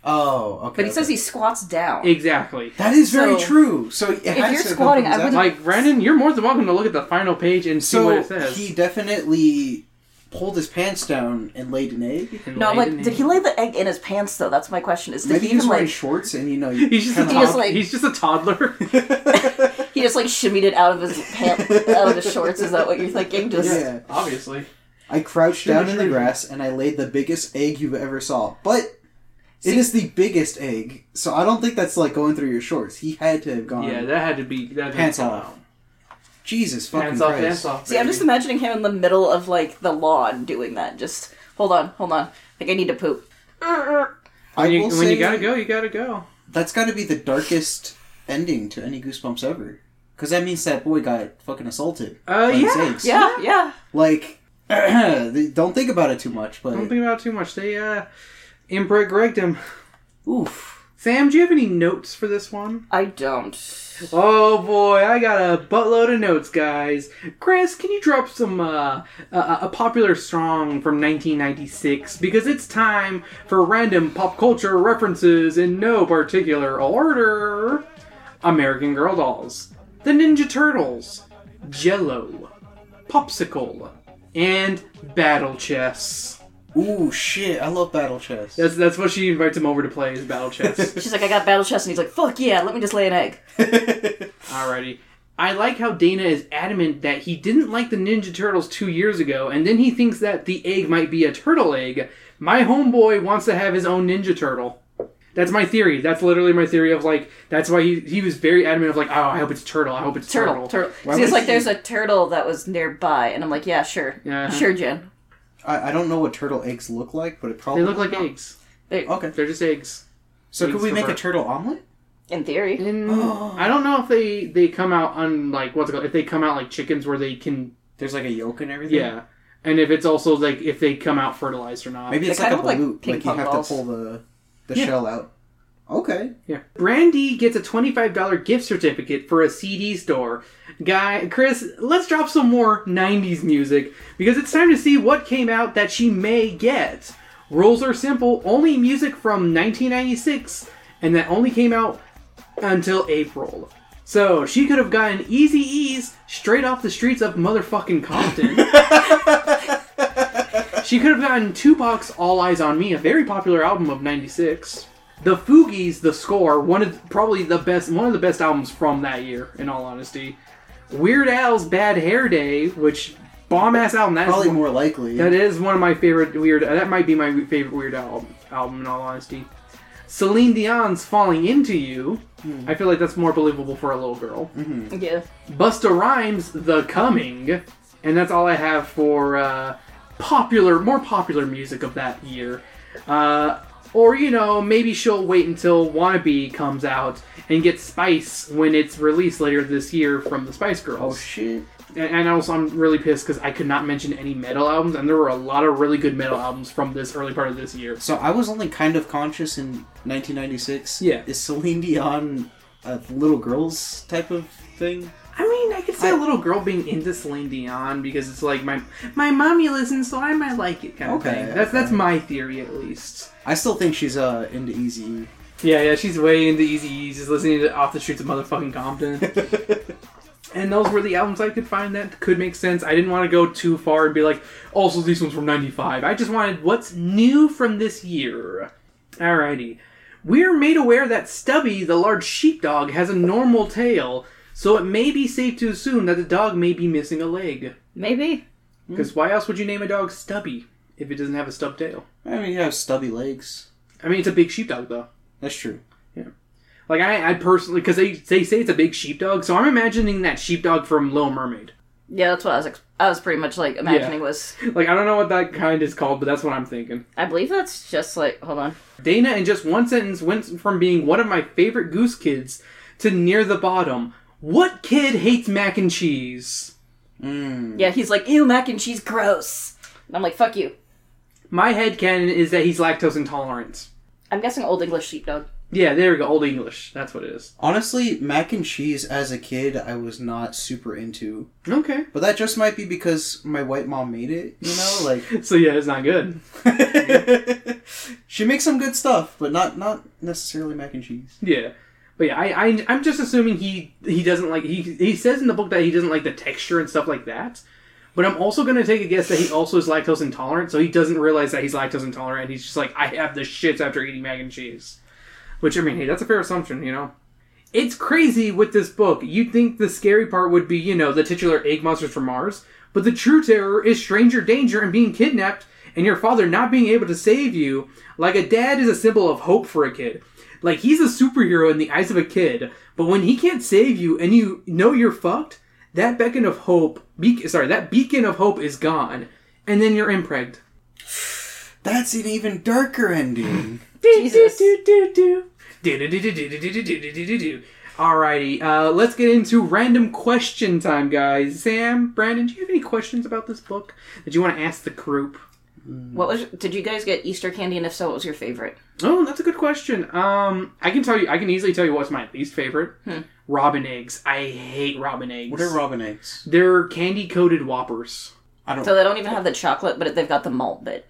[SPEAKER 3] Oh, okay.
[SPEAKER 4] But he
[SPEAKER 3] okay.
[SPEAKER 4] says he squats down.
[SPEAKER 2] Exactly.
[SPEAKER 3] That is very
[SPEAKER 4] So,
[SPEAKER 3] true. So it
[SPEAKER 4] if
[SPEAKER 3] has
[SPEAKER 4] you're
[SPEAKER 3] to come
[SPEAKER 4] squatting,
[SPEAKER 3] from his
[SPEAKER 4] I would-
[SPEAKER 3] asshole.
[SPEAKER 2] Like, Brandon, you're more than welcome to look at the final page and see
[SPEAKER 3] So
[SPEAKER 2] what it says.
[SPEAKER 3] he definitely pulled his pants down and laid an egg.
[SPEAKER 2] And
[SPEAKER 4] No, I'm
[SPEAKER 2] laid
[SPEAKER 4] like,
[SPEAKER 2] an
[SPEAKER 4] did
[SPEAKER 2] egg.
[SPEAKER 4] he lay the egg in his pants, though? That's my question. Is did
[SPEAKER 3] Maybe
[SPEAKER 4] he
[SPEAKER 3] he was
[SPEAKER 4] even,
[SPEAKER 3] wearing
[SPEAKER 4] like...
[SPEAKER 3] shorts and, you know...
[SPEAKER 2] He's just a
[SPEAKER 3] kinda-
[SPEAKER 4] He just,
[SPEAKER 2] tod-
[SPEAKER 4] like-
[SPEAKER 2] he's just a toddler.
[SPEAKER 4] He just, like, shimmied it out of his pants, out of his shorts. Is that what you're thinking? Just...
[SPEAKER 3] Yeah.
[SPEAKER 2] Obviously.
[SPEAKER 3] I crouched
[SPEAKER 2] Shimmy,
[SPEAKER 3] down in the
[SPEAKER 2] shimmy.
[SPEAKER 3] grass and I laid the biggest egg you've ever saw. But it is the biggest egg, so I don't think that's like going through your shorts. He had to have gone
[SPEAKER 2] Yeah, that had to be that had to
[SPEAKER 3] pants
[SPEAKER 2] come
[SPEAKER 3] off.
[SPEAKER 2] out.
[SPEAKER 3] Jesus fucking
[SPEAKER 2] Pants off,
[SPEAKER 3] Christ.
[SPEAKER 2] pants off.
[SPEAKER 4] See, I'm
[SPEAKER 2] baby.
[SPEAKER 4] just imagining him in the middle of, like, the lawn doing that. Just, hold on, hold on. I think I need to poop.
[SPEAKER 3] I
[SPEAKER 2] When you,
[SPEAKER 3] will
[SPEAKER 2] when
[SPEAKER 3] say
[SPEAKER 2] you gotta go, you gotta go.
[SPEAKER 3] that's got to be the darkest ending to any Goosebumps ever. Because that means that boy got fucking assaulted.
[SPEAKER 2] Uh,
[SPEAKER 3] by his
[SPEAKER 2] yeah.
[SPEAKER 3] eggs.
[SPEAKER 4] Yeah, yeah.
[SPEAKER 3] Like, don't think about it too much, but...
[SPEAKER 2] Don't think about it too much. They uh, impreg Gregged him.
[SPEAKER 3] Oof.
[SPEAKER 2] Sam, do you have any notes for this one?
[SPEAKER 4] I don't.
[SPEAKER 2] Oh boy, I got a buttload of notes, guys. Chris, can you drop some uh, a, a popular song from nineteen ninety-six? Because it's time for random pop culture references in no particular order. American Girl Dolls, The Ninja Turtles, Jello, Popsicle, and Battle Chess.
[SPEAKER 3] Ooh, shit. I love Battle Chess.
[SPEAKER 2] That's that's what she invites him over to play is Battle Chess.
[SPEAKER 4] She's like, I got battle chest, and he's like, fuck yeah, let me just lay an egg.
[SPEAKER 2] Alrighty. I like how Dana is adamant that he didn't like the Ninja Turtles two years ago, and then he thinks that the egg might be a turtle egg. My homeboy wants to have his own Ninja Turtle. That's my theory. That's literally my theory of, like, that's why he he was very adamant of, like, oh, I hope it's turtle. I hope it's turtle.
[SPEAKER 4] Turtle, turtle.
[SPEAKER 3] Why
[SPEAKER 4] See, it's
[SPEAKER 3] would
[SPEAKER 4] like
[SPEAKER 3] he-
[SPEAKER 4] there's a turtle that was nearby, and I'm like, yeah, sure.
[SPEAKER 2] Yeah.
[SPEAKER 4] Sure, Jen.
[SPEAKER 3] I, I don't know what turtle eggs look like, but it probably...
[SPEAKER 2] They look like eggs.
[SPEAKER 4] They-
[SPEAKER 3] Okay.
[SPEAKER 2] They're just eggs.
[SPEAKER 3] So
[SPEAKER 2] Eggs
[SPEAKER 3] could we
[SPEAKER 2] for
[SPEAKER 3] make a
[SPEAKER 2] breakfast.
[SPEAKER 3] turtle omelet?
[SPEAKER 4] In theory.
[SPEAKER 2] And I don't know if they, they come out on, like, what's it called? If they come out like chickens where they can...
[SPEAKER 3] There's like a yolk and everything?
[SPEAKER 2] Yeah. And if it's also, like, if they come out fertilized or not.
[SPEAKER 3] Maybe it's
[SPEAKER 4] They
[SPEAKER 3] like a
[SPEAKER 4] kind of look like
[SPEAKER 3] balut.
[SPEAKER 4] ping
[SPEAKER 3] Like, you
[SPEAKER 4] pong
[SPEAKER 3] have
[SPEAKER 4] balls.
[SPEAKER 3] to pull the, the
[SPEAKER 2] Yeah.
[SPEAKER 3] shell out. Okay.
[SPEAKER 2] Yeah. Brandy gets a twenty-five dollars gift certificate for a C D store. Guy, Chris, let's drop some more nineties music, because it's time to see what came out that she may get. Rules are simple, only music from nineteen ninety-six, and that only came out until April. So, she could have gotten Eazy-E's straight off the streets of motherfucking Compton. She could have gotten Tupac's All Eyes on Me, a very popular album of ninety-six. The Fugees, the score, one of probably the best, one of the best albums from that year. In all honesty, Weird Al's Bad Hair Day, which bomb ass album. That
[SPEAKER 3] Probably
[SPEAKER 2] is
[SPEAKER 3] more likely.
[SPEAKER 2] that is one of my favorite Weird. That might be my favorite Weird Al album. In all honesty, Celine Dion's Falling Into You. I feel like that's more believable for a little girl.
[SPEAKER 3] Mm-hmm.
[SPEAKER 4] Yeah.
[SPEAKER 2] Busta Rhymes' The Coming. And that's all I have for uh, popular, more popular music of that year. Uh, or, you know, maybe she'll wait until Wannabe comes out and get Spice when it's released later this year from the Spice Girls.
[SPEAKER 3] Oh, shit.
[SPEAKER 2] And, and also, I'm really pissed because I could not mention any metal albums, and there were a lot of really good metal albums from this early part of this year.
[SPEAKER 3] So I was only kind of conscious in nineteen ninety-six.
[SPEAKER 2] Yeah.
[SPEAKER 3] Is Celine Dion a little girls type of thing?
[SPEAKER 2] I mean, I could see
[SPEAKER 3] I-
[SPEAKER 2] a little girl being into Celine Dion because it's like my my mommy listens, so I might like it kind of
[SPEAKER 3] Okay,
[SPEAKER 2] thing. That's
[SPEAKER 3] okay.
[SPEAKER 2] that's my theory at least.
[SPEAKER 3] I still think she's uh into Eazy.
[SPEAKER 2] Yeah, yeah, she's way into Eazy-E, just listening to Off the Streets of Motherfucking Compton. And those were the albums I could find that could make sense. I didn't want to go too far and be like, also these ones from ninety-five. I just wanted what's new from this year. Alrighty. We're made aware that Stubby, the large sheepdog, has a normal tail, so it may be safe to assume that the dog may be missing a leg.
[SPEAKER 4] Maybe.
[SPEAKER 2] Because why else would you name a dog Stubby if it doesn't have a stub tail?
[SPEAKER 3] I mean, you have stubby legs.
[SPEAKER 2] I mean, it's a big sheepdog, though.
[SPEAKER 3] That's true.
[SPEAKER 2] Like, I, I personally, because they, they say it's a big sheepdog, so I'm imagining that sheepdog from Little Mermaid.
[SPEAKER 4] Yeah, that's what I was. Ex- I was pretty much like imagining was.
[SPEAKER 2] Like, I don't know what that kind is called, but that's what I'm thinking.
[SPEAKER 4] I believe that's just like. Hold on.
[SPEAKER 2] Dana, in just one sentence, went from being one of my favorite Goose Kids to near the bottom. What kid hates mac and cheese?
[SPEAKER 3] Mm.
[SPEAKER 4] Yeah, he's like, ew, mac and cheese, gross. And I'm like, fuck you.
[SPEAKER 2] My headcanon is that he's lactose intolerant.
[SPEAKER 4] I'm guessing Old English sheepdog.
[SPEAKER 2] Yeah, there we go. Old English. That's what it is.
[SPEAKER 3] Honestly, mac and cheese as a kid, I was not super into.
[SPEAKER 2] Okay.
[SPEAKER 3] But that just might be because my white mom made it, you know? Like,
[SPEAKER 2] So, yeah, it's not good.
[SPEAKER 3] she makes some good stuff, but not not necessarily mac and cheese.
[SPEAKER 2] Yeah. But yeah, I, I, I'm just assuming he he doesn't like... He, he says in the book that he doesn't like the texture and stuff like that. But I'm also going to take a guess that he also is lactose intolerant, so he doesn't realize that he's lactose intolerant. He's just like, I have the shits after eating mac and cheese. Which, I mean, hey, that's a fair assumption, you know? It's crazy with this book. You'd think the scary part would be, you know, the titular egg monsters from Mars. But the true terror is stranger danger and being kidnapped and your father not being able to save you. Like, a dad is a symbol of hope for a kid. Like, he's a superhero in the eyes of a kid. But when he can't save you and you know you're fucked, that beacon of hope... Be- sorry, that beacon of hope is gone. And then you're impregned.
[SPEAKER 3] That's an even darker ending.
[SPEAKER 4] Jesus.
[SPEAKER 2] Alrighty, uh, let's get into random question time, guys. Sam, Brandon, do you have any questions about this book that you want to ask the group?
[SPEAKER 4] What was? Did you guys get Easter candy? And if so, what was your favorite?
[SPEAKER 2] Oh, that's a good question. Um, I can tell you, I can easily tell you what's my least favorite.
[SPEAKER 4] Hmm.
[SPEAKER 2] Robin eggs. I hate robin eggs.
[SPEAKER 3] What are robin eggs?
[SPEAKER 2] They're candy-coated Whoppers.
[SPEAKER 3] I don't.
[SPEAKER 4] So they don't even have the chocolate, but they've got the malt bit.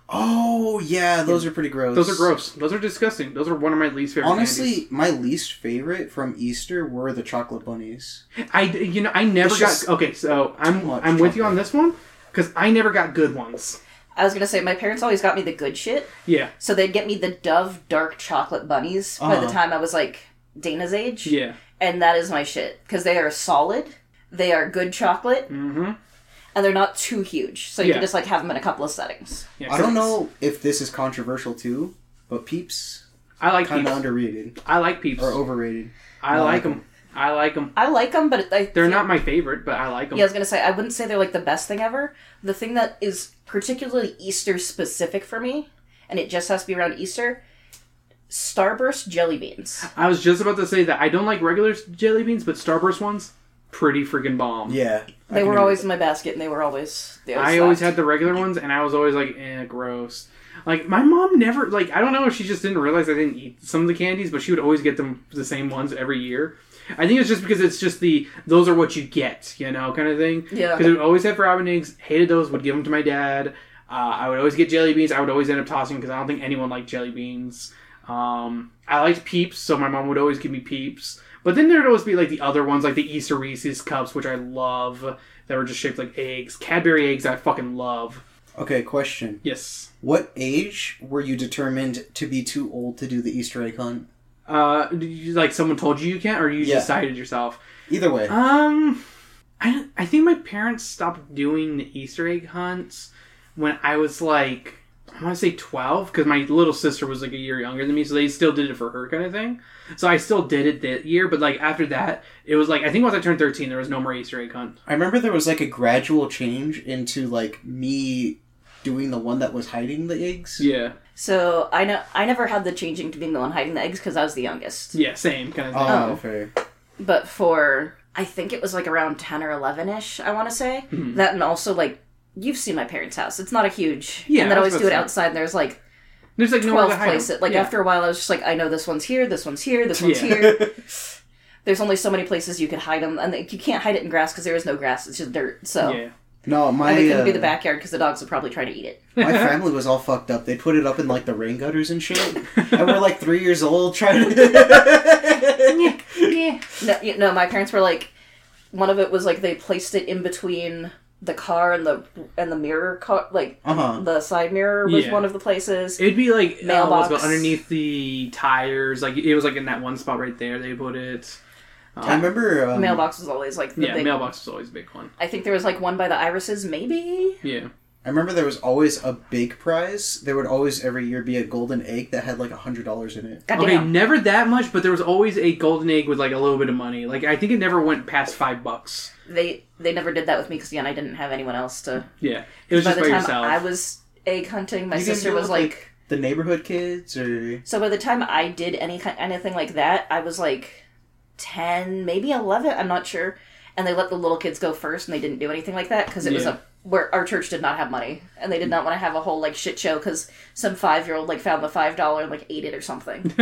[SPEAKER 3] Oh yeah, those are pretty gross.
[SPEAKER 2] Those are gross. Those are disgusting. Those are one of my least favorite
[SPEAKER 3] Honestly,
[SPEAKER 2] candies.
[SPEAKER 3] my least favorite from Easter were the chocolate bunnies.
[SPEAKER 2] I, you know, I never
[SPEAKER 3] It's
[SPEAKER 2] got...
[SPEAKER 3] just
[SPEAKER 2] Okay, so I'm,
[SPEAKER 3] too much
[SPEAKER 2] I'm with you
[SPEAKER 3] chocolate.
[SPEAKER 2] on this one, because I never got good ones.
[SPEAKER 4] I was gonna say my parents always got me the good shit,
[SPEAKER 2] Yeah.
[SPEAKER 4] so they'd get me the Dove dark chocolate bunnies by the
[SPEAKER 3] Uh-huh.
[SPEAKER 4] time I was like Dana's age.
[SPEAKER 2] Yeah.
[SPEAKER 4] And that is my shit because they are solid, they are good chocolate,
[SPEAKER 2] Mm-hmm.
[SPEAKER 4] and they're not too huge, so you
[SPEAKER 2] Yeah.
[SPEAKER 4] can just like have them in a couple of settings.
[SPEAKER 2] Yeah,
[SPEAKER 3] I don't know if this is controversial too, but Peeps
[SPEAKER 2] I like
[SPEAKER 3] kind
[SPEAKER 2] Peeps.
[SPEAKER 3] of underrated
[SPEAKER 2] I like Peeps.
[SPEAKER 3] or overrated.
[SPEAKER 2] I
[SPEAKER 3] No, I
[SPEAKER 2] like
[SPEAKER 3] like
[SPEAKER 2] them. I like them.
[SPEAKER 4] I like them, but I
[SPEAKER 2] They're not my favorite, but I like them.
[SPEAKER 4] Yeah, I was gonna say I wouldn't say they're like the best thing ever. The thing that is particularly Easter specific for me, and it just has to be around Easter, Starburst jelly beans.
[SPEAKER 2] I was just about to say that I don't like regular jelly beans, but Starburst ones, pretty freaking bomb.
[SPEAKER 3] Yeah, I
[SPEAKER 4] They
[SPEAKER 3] can
[SPEAKER 4] were
[SPEAKER 3] agree
[SPEAKER 4] always
[SPEAKER 3] with
[SPEAKER 4] in my basket, and they were always. They
[SPEAKER 2] I always
[SPEAKER 4] slapped.
[SPEAKER 2] had the regular ones, and I was always like, eh, gross. Like, my mom never, like, I don't know if she just didn't realize I didn't eat some of the candies, but she would always get them the same ones every year. I think it's just because it's just the, those are what you get, you know, kind of thing.
[SPEAKER 4] Yeah.
[SPEAKER 2] Because I would always have robin eggs, hated those, would give them to my dad. Uh, I would always get jelly beans. I would always end up tossing because I don't think anyone liked jelly beans. Um, I liked Peeps, so my mom would always give me Peeps. But then there'd always be, like, the other ones, like the Easter Reese's cups, which I love, that were just shaped like eggs. Cadbury eggs I fucking love.
[SPEAKER 3] Okay, question.
[SPEAKER 2] Yes.
[SPEAKER 3] What age were you determined to be too old to do the Easter egg hunt?
[SPEAKER 2] Uh, did you, like, someone told you you can't, or you
[SPEAKER 3] Yeah.
[SPEAKER 2] decided yourself?
[SPEAKER 3] Either way.
[SPEAKER 2] Um, I, I think my parents stopped doing the Easter egg hunts when I was, like, I want to say twelve, because my little sister was like a year younger than me, so they still did it for her kind of thing. So I still did it that year, but like after that, it was like, I think once I turned thirteen, there was no more Easter egg hunt.
[SPEAKER 3] I remember there was like a gradual change into like me doing the one that was hiding the eggs.
[SPEAKER 2] Yeah.
[SPEAKER 4] So I know I never had the changing to being the one hiding the eggs because I was the youngest.
[SPEAKER 2] Yeah, same kind of thing.
[SPEAKER 3] Oh,
[SPEAKER 4] Oh.
[SPEAKER 3] fair.
[SPEAKER 4] But for, I think it was like around ten or eleven-ish, I want to say.
[SPEAKER 2] Mhm.
[SPEAKER 4] That and also like, you've seen my parents' house. It's not a huge...
[SPEAKER 2] Yeah,
[SPEAKER 4] and they'd
[SPEAKER 2] I was
[SPEAKER 4] always do it
[SPEAKER 2] about to
[SPEAKER 4] outside and there's like
[SPEAKER 2] There's like nowhere
[SPEAKER 4] twelve
[SPEAKER 2] to hide 'em.
[SPEAKER 4] places. Like
[SPEAKER 2] Yeah.
[SPEAKER 4] after a while I was just like, I know this one's here, this one's here, this one's
[SPEAKER 2] Yeah.
[SPEAKER 4] here. There's only so many places you could hide them. And like, you can't hide it in grass because there is no grass. It's just dirt. So...
[SPEAKER 2] Yeah.
[SPEAKER 3] No, my
[SPEAKER 4] And it couldn't
[SPEAKER 3] uh,
[SPEAKER 4] be the backyard because the dogs would probably try to eat it.
[SPEAKER 3] my family was all fucked up. They put it up in like the rain gutters and shit. And we're like three years old trying to.
[SPEAKER 4] yeah. No, you- no, my parents were like, one of it was like they placed it in between the car and the and the mirror car, like
[SPEAKER 3] Uh huh.
[SPEAKER 4] the side mirror was
[SPEAKER 2] Yeah.
[SPEAKER 4] one of the places.
[SPEAKER 2] It'd be like, uh,
[SPEAKER 4] Mailbox.
[SPEAKER 2] what's it called, underneath the tires. Like, it was like in that one spot right there they put it. Um,
[SPEAKER 3] I remember. Um,
[SPEAKER 4] Mailbox was always like the
[SPEAKER 2] Yeah,
[SPEAKER 4] big.
[SPEAKER 2] mailbox was always a big one.
[SPEAKER 4] I think there was like one by the irises, maybe.
[SPEAKER 2] Yeah.
[SPEAKER 3] I remember there was always a big prize. There would always every year be a golden egg that had like a hundred dollars in it.
[SPEAKER 4] Goddamn.
[SPEAKER 2] Okay, never that much, but there was always a golden egg with like a little bit of money. Like, I think it never went past five bucks.
[SPEAKER 4] They they never did that with me because again I didn't have anyone else to.
[SPEAKER 2] Yeah. It was
[SPEAKER 4] by
[SPEAKER 2] just
[SPEAKER 4] the
[SPEAKER 2] by
[SPEAKER 4] time
[SPEAKER 2] yourself.
[SPEAKER 4] I was egg hunting, my
[SPEAKER 3] You didn't
[SPEAKER 4] sister
[SPEAKER 3] do it
[SPEAKER 4] was
[SPEAKER 3] with,
[SPEAKER 4] like.
[SPEAKER 3] The neighborhood kids, or
[SPEAKER 4] So by the time I did any kind anything like that, I was like ten, maybe eleven. I'm not sure. And they let the little kids go first, and they didn't do anything like that because it was
[SPEAKER 2] Yeah.
[SPEAKER 4] a where our church did not have money, and they did not want to have a whole like shit show because some five year old like found the five dollar and like ate it or something.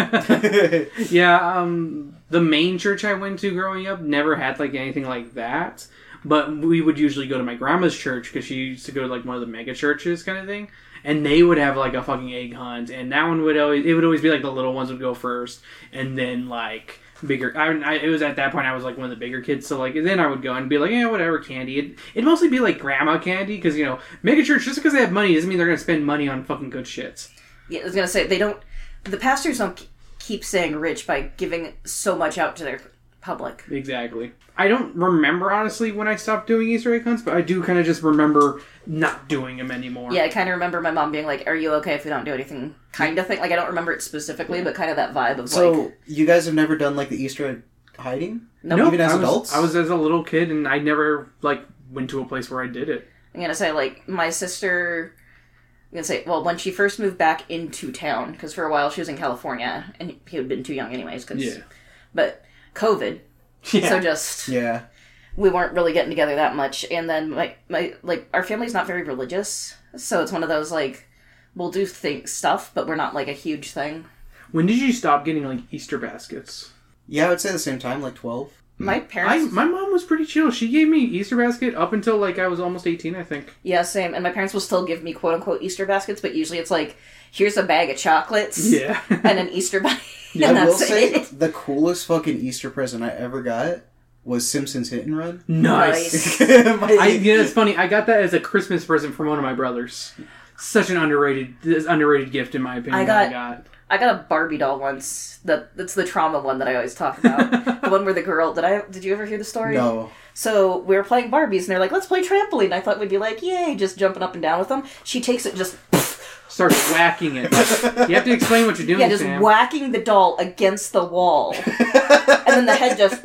[SPEAKER 2] Yeah, um, the main church I went to growing up never had like anything like that. But we would usually go to my grandma's church because she used to go to like one of the mega churches kind of thing, and they would have like a fucking egg hunt, and that one would always it would always be like the little ones would go first, and then like bigger. I, I it was at that point I was like one of the bigger kids, so like then I would go and be like, yeah, whatever candy. It it'd mostly be like grandma candy because you know mega church just because they have money doesn't mean they're gonna spend money on fucking good shit.
[SPEAKER 4] Yeah, I was gonna say they don't. The pastors don't keep saying rich by giving so much out to their public.
[SPEAKER 2] Exactly. I don't remember, honestly, when I stopped doing Easter egg hunts, but I do kind of just remember not doing them anymore.
[SPEAKER 4] Yeah, I kind of remember my mom being like, "Are you okay if we don't do anything?" Kind of thing. Like I don't remember it specifically, but kind of that vibe of
[SPEAKER 3] so
[SPEAKER 4] like,
[SPEAKER 3] you guys have never done like the Easter egg hiding?
[SPEAKER 2] No,
[SPEAKER 3] even as
[SPEAKER 2] I was,
[SPEAKER 3] adults?
[SPEAKER 2] I was as a little kid, and I never, like, went to a place where I did it.
[SPEAKER 4] I'm gonna say like my sister. I'm gonna say well when she first moved back into town because for a while she was in California and he had been too young anyways. Cause,
[SPEAKER 2] Yeah.
[SPEAKER 4] But COVID,
[SPEAKER 2] Yeah.
[SPEAKER 4] so just
[SPEAKER 3] Yeah.
[SPEAKER 4] we weren't really getting together that much. And then my my like our family's not very religious, so it's one of those like we'll do things stuff, but we're not like a huge thing.
[SPEAKER 2] When did you stop getting, like, Easter baskets?
[SPEAKER 3] Yeah, I would say the same time, like twelve.
[SPEAKER 4] My
[SPEAKER 2] I,
[SPEAKER 4] parents,
[SPEAKER 2] my mom was pretty chill. She gave me Easter basket up until, like, I was almost eighteen, I think.
[SPEAKER 4] yeah, same. And my parents will still give me quote unquote Easter baskets, but usually it's like here's a bag of chocolates
[SPEAKER 2] Yeah.
[SPEAKER 4] and an Easter bunny.
[SPEAKER 3] I
[SPEAKER 4] and
[SPEAKER 3] will
[SPEAKER 4] that's
[SPEAKER 3] say
[SPEAKER 4] it.
[SPEAKER 3] the coolest fucking Easter present I ever got was Simpsons Hit and Run.
[SPEAKER 2] Nice.
[SPEAKER 3] My-
[SPEAKER 2] I, you know, it's funny. I got that as a Christmas present from one of my brothers. Such an underrated, this underrated gift, in my opinion.
[SPEAKER 4] I
[SPEAKER 2] that
[SPEAKER 4] got-
[SPEAKER 2] I got.
[SPEAKER 4] I got a Barbie doll once. The that's the trauma one that I always talk about. The one where the girl did I did you ever hear the story?
[SPEAKER 3] No.
[SPEAKER 4] So we were playing Barbies and they're like, let's play trampoline. I thought we'd be like, yay, just jumping up and down with them. She takes it just
[SPEAKER 2] Starts whacking it. You have to explain what you're doing,
[SPEAKER 4] yeah, just
[SPEAKER 2] Sam.
[SPEAKER 4] whacking the doll against the wall. And then the head just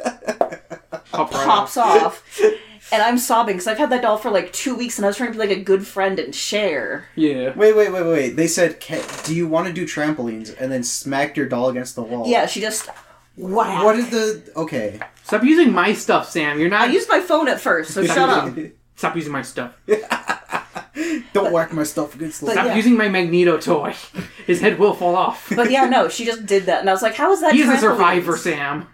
[SPEAKER 2] Pop right
[SPEAKER 4] pops
[SPEAKER 2] off.
[SPEAKER 4] off. And I'm sobbing because I've had that doll for like two weeks and I was trying to be like a good friend and share.
[SPEAKER 2] Yeah.
[SPEAKER 3] Wait, wait, wait, wait. They said, "Ca- do you want to do trampolines?" And then smacked your doll against the wall.
[SPEAKER 4] Yeah, she just whack.
[SPEAKER 3] What is the... Okay.
[SPEAKER 2] Stop using my stuff, Sam. You're not.
[SPEAKER 4] I used my phone at first, so shut up.
[SPEAKER 2] Stop using my stuff.
[SPEAKER 3] Don't whack my stuff against the
[SPEAKER 4] But
[SPEAKER 2] Stop
[SPEAKER 4] yeah.
[SPEAKER 2] using my Magneto toy. His head will fall off.
[SPEAKER 4] But yeah, no, she just did that. And I was like, how is that
[SPEAKER 2] He's a
[SPEAKER 4] trampolines?
[SPEAKER 2] survivor, Sam.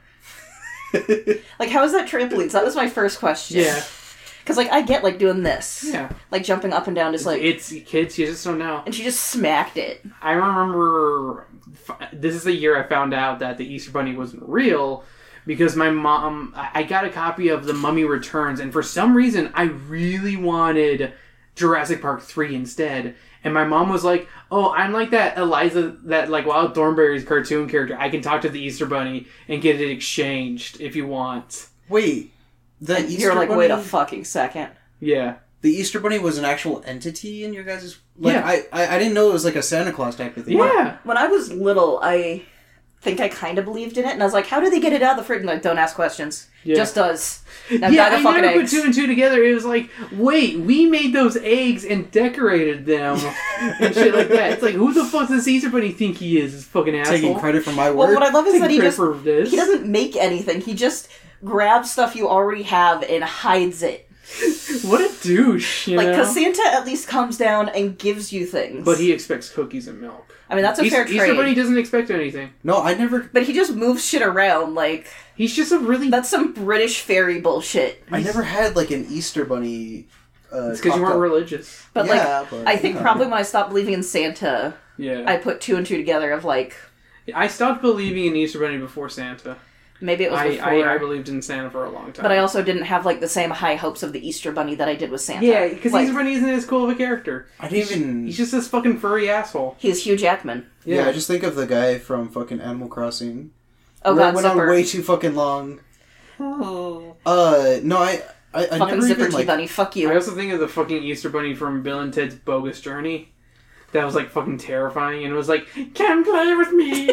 [SPEAKER 4] Like, how is that trampolines? That was my first question.
[SPEAKER 2] Yeah.
[SPEAKER 4] Because, like, I get, like, doing this.
[SPEAKER 2] Yeah.
[SPEAKER 4] Like, jumping up and down, just like...
[SPEAKER 2] It's kids. You just don't know.
[SPEAKER 4] And she just smacked it.
[SPEAKER 2] I remember. This is the year I found out that the Easter Bunny wasn't real. Because my mom, I got a copy of The Mummy Returns, and for some reason, I really wanted Jurassic Park three instead. And my mom was like, "Oh, I'm like that Eliza, that like Wild Thornberry's cartoon character. I can talk to the Easter Bunny and get it exchanged if you want."
[SPEAKER 3] Wait. The
[SPEAKER 4] And
[SPEAKER 3] Easter
[SPEAKER 4] you're like,
[SPEAKER 3] Bunny...
[SPEAKER 4] wait a fucking second.
[SPEAKER 2] Yeah,
[SPEAKER 3] The Easter Bunny was an actual entity in your guys' Like,
[SPEAKER 2] Yeah.
[SPEAKER 3] I, I, I didn't know it was like a Santa Claus type of thing.
[SPEAKER 2] Yeah.
[SPEAKER 4] When I was little, I think I kind of believed in it, and I was like, how do they get it out of the fridge? And like, don't ask questions.
[SPEAKER 2] Yeah.
[SPEAKER 4] Just does. Now
[SPEAKER 2] Yeah,
[SPEAKER 4] die the
[SPEAKER 2] I
[SPEAKER 4] fucking
[SPEAKER 2] never
[SPEAKER 4] eggs.
[SPEAKER 2] put two and two together. It was like, wait, we made those eggs and decorated them and shit like that. It's like, who the fuck does Caesar Bunny think he is? This fucking asshole.
[SPEAKER 3] Taking credit for my
[SPEAKER 4] Well,
[SPEAKER 3] work.
[SPEAKER 4] what I love is
[SPEAKER 2] Taking
[SPEAKER 4] that he
[SPEAKER 2] credit
[SPEAKER 4] just
[SPEAKER 2] for this.
[SPEAKER 4] he doesn't make anything. He just grabs stuff you already have and hides it.
[SPEAKER 2] What a douche, you
[SPEAKER 4] Like,
[SPEAKER 2] know?
[SPEAKER 4] because Santa at least comes down and gives you things.
[SPEAKER 2] But he expects cookies and milk.
[SPEAKER 4] I mean, that's a
[SPEAKER 2] Easter,
[SPEAKER 4] fair trade.
[SPEAKER 2] Easter Bunny doesn't expect anything.
[SPEAKER 3] No, I never...
[SPEAKER 4] But he just moves shit around. Like,
[SPEAKER 2] He's just a really...
[SPEAKER 4] that's some British fairy bullshit.
[SPEAKER 3] I never had, like, an Easter Bunny... Uh,
[SPEAKER 2] It's because you weren't
[SPEAKER 3] cocktail.
[SPEAKER 2] religious.
[SPEAKER 4] But,
[SPEAKER 3] Yeah,
[SPEAKER 4] like,
[SPEAKER 3] but,
[SPEAKER 4] I think
[SPEAKER 3] yeah.
[SPEAKER 4] probably when I stopped believing in Santa,
[SPEAKER 2] Yeah.
[SPEAKER 4] I put two and two together of, like,
[SPEAKER 2] I stopped believing in Easter Bunny before Santa.
[SPEAKER 4] maybe it was
[SPEAKER 2] I,
[SPEAKER 4] before.
[SPEAKER 2] I, I believed in Santa for a long time.
[SPEAKER 4] But I also didn't have, like, the same high hopes of the Easter Bunny that I did with Santa.
[SPEAKER 2] Yeah, because
[SPEAKER 4] like,
[SPEAKER 2] Easter Bunny isn't as cool of a character.
[SPEAKER 3] I didn't even...
[SPEAKER 2] He's just this fucking furry asshole.
[SPEAKER 4] he's Hugh Jackman.
[SPEAKER 3] Yeah. I just think of the guy from fucking Animal Crossing.
[SPEAKER 4] Oh,
[SPEAKER 3] Where it
[SPEAKER 4] God,
[SPEAKER 3] went
[SPEAKER 4] Zipper.
[SPEAKER 3] on way too fucking long. Uh, no, I... I, I
[SPEAKER 4] Fucking
[SPEAKER 3] never
[SPEAKER 4] Zipper
[SPEAKER 3] even,
[SPEAKER 4] T
[SPEAKER 3] like...
[SPEAKER 4] Bunny, fuck you.
[SPEAKER 2] I also think of the fucking Easter Bunny from Bill and Ted's Bogus Journey. That was like fucking terrifying, and it was like, "Come play with me."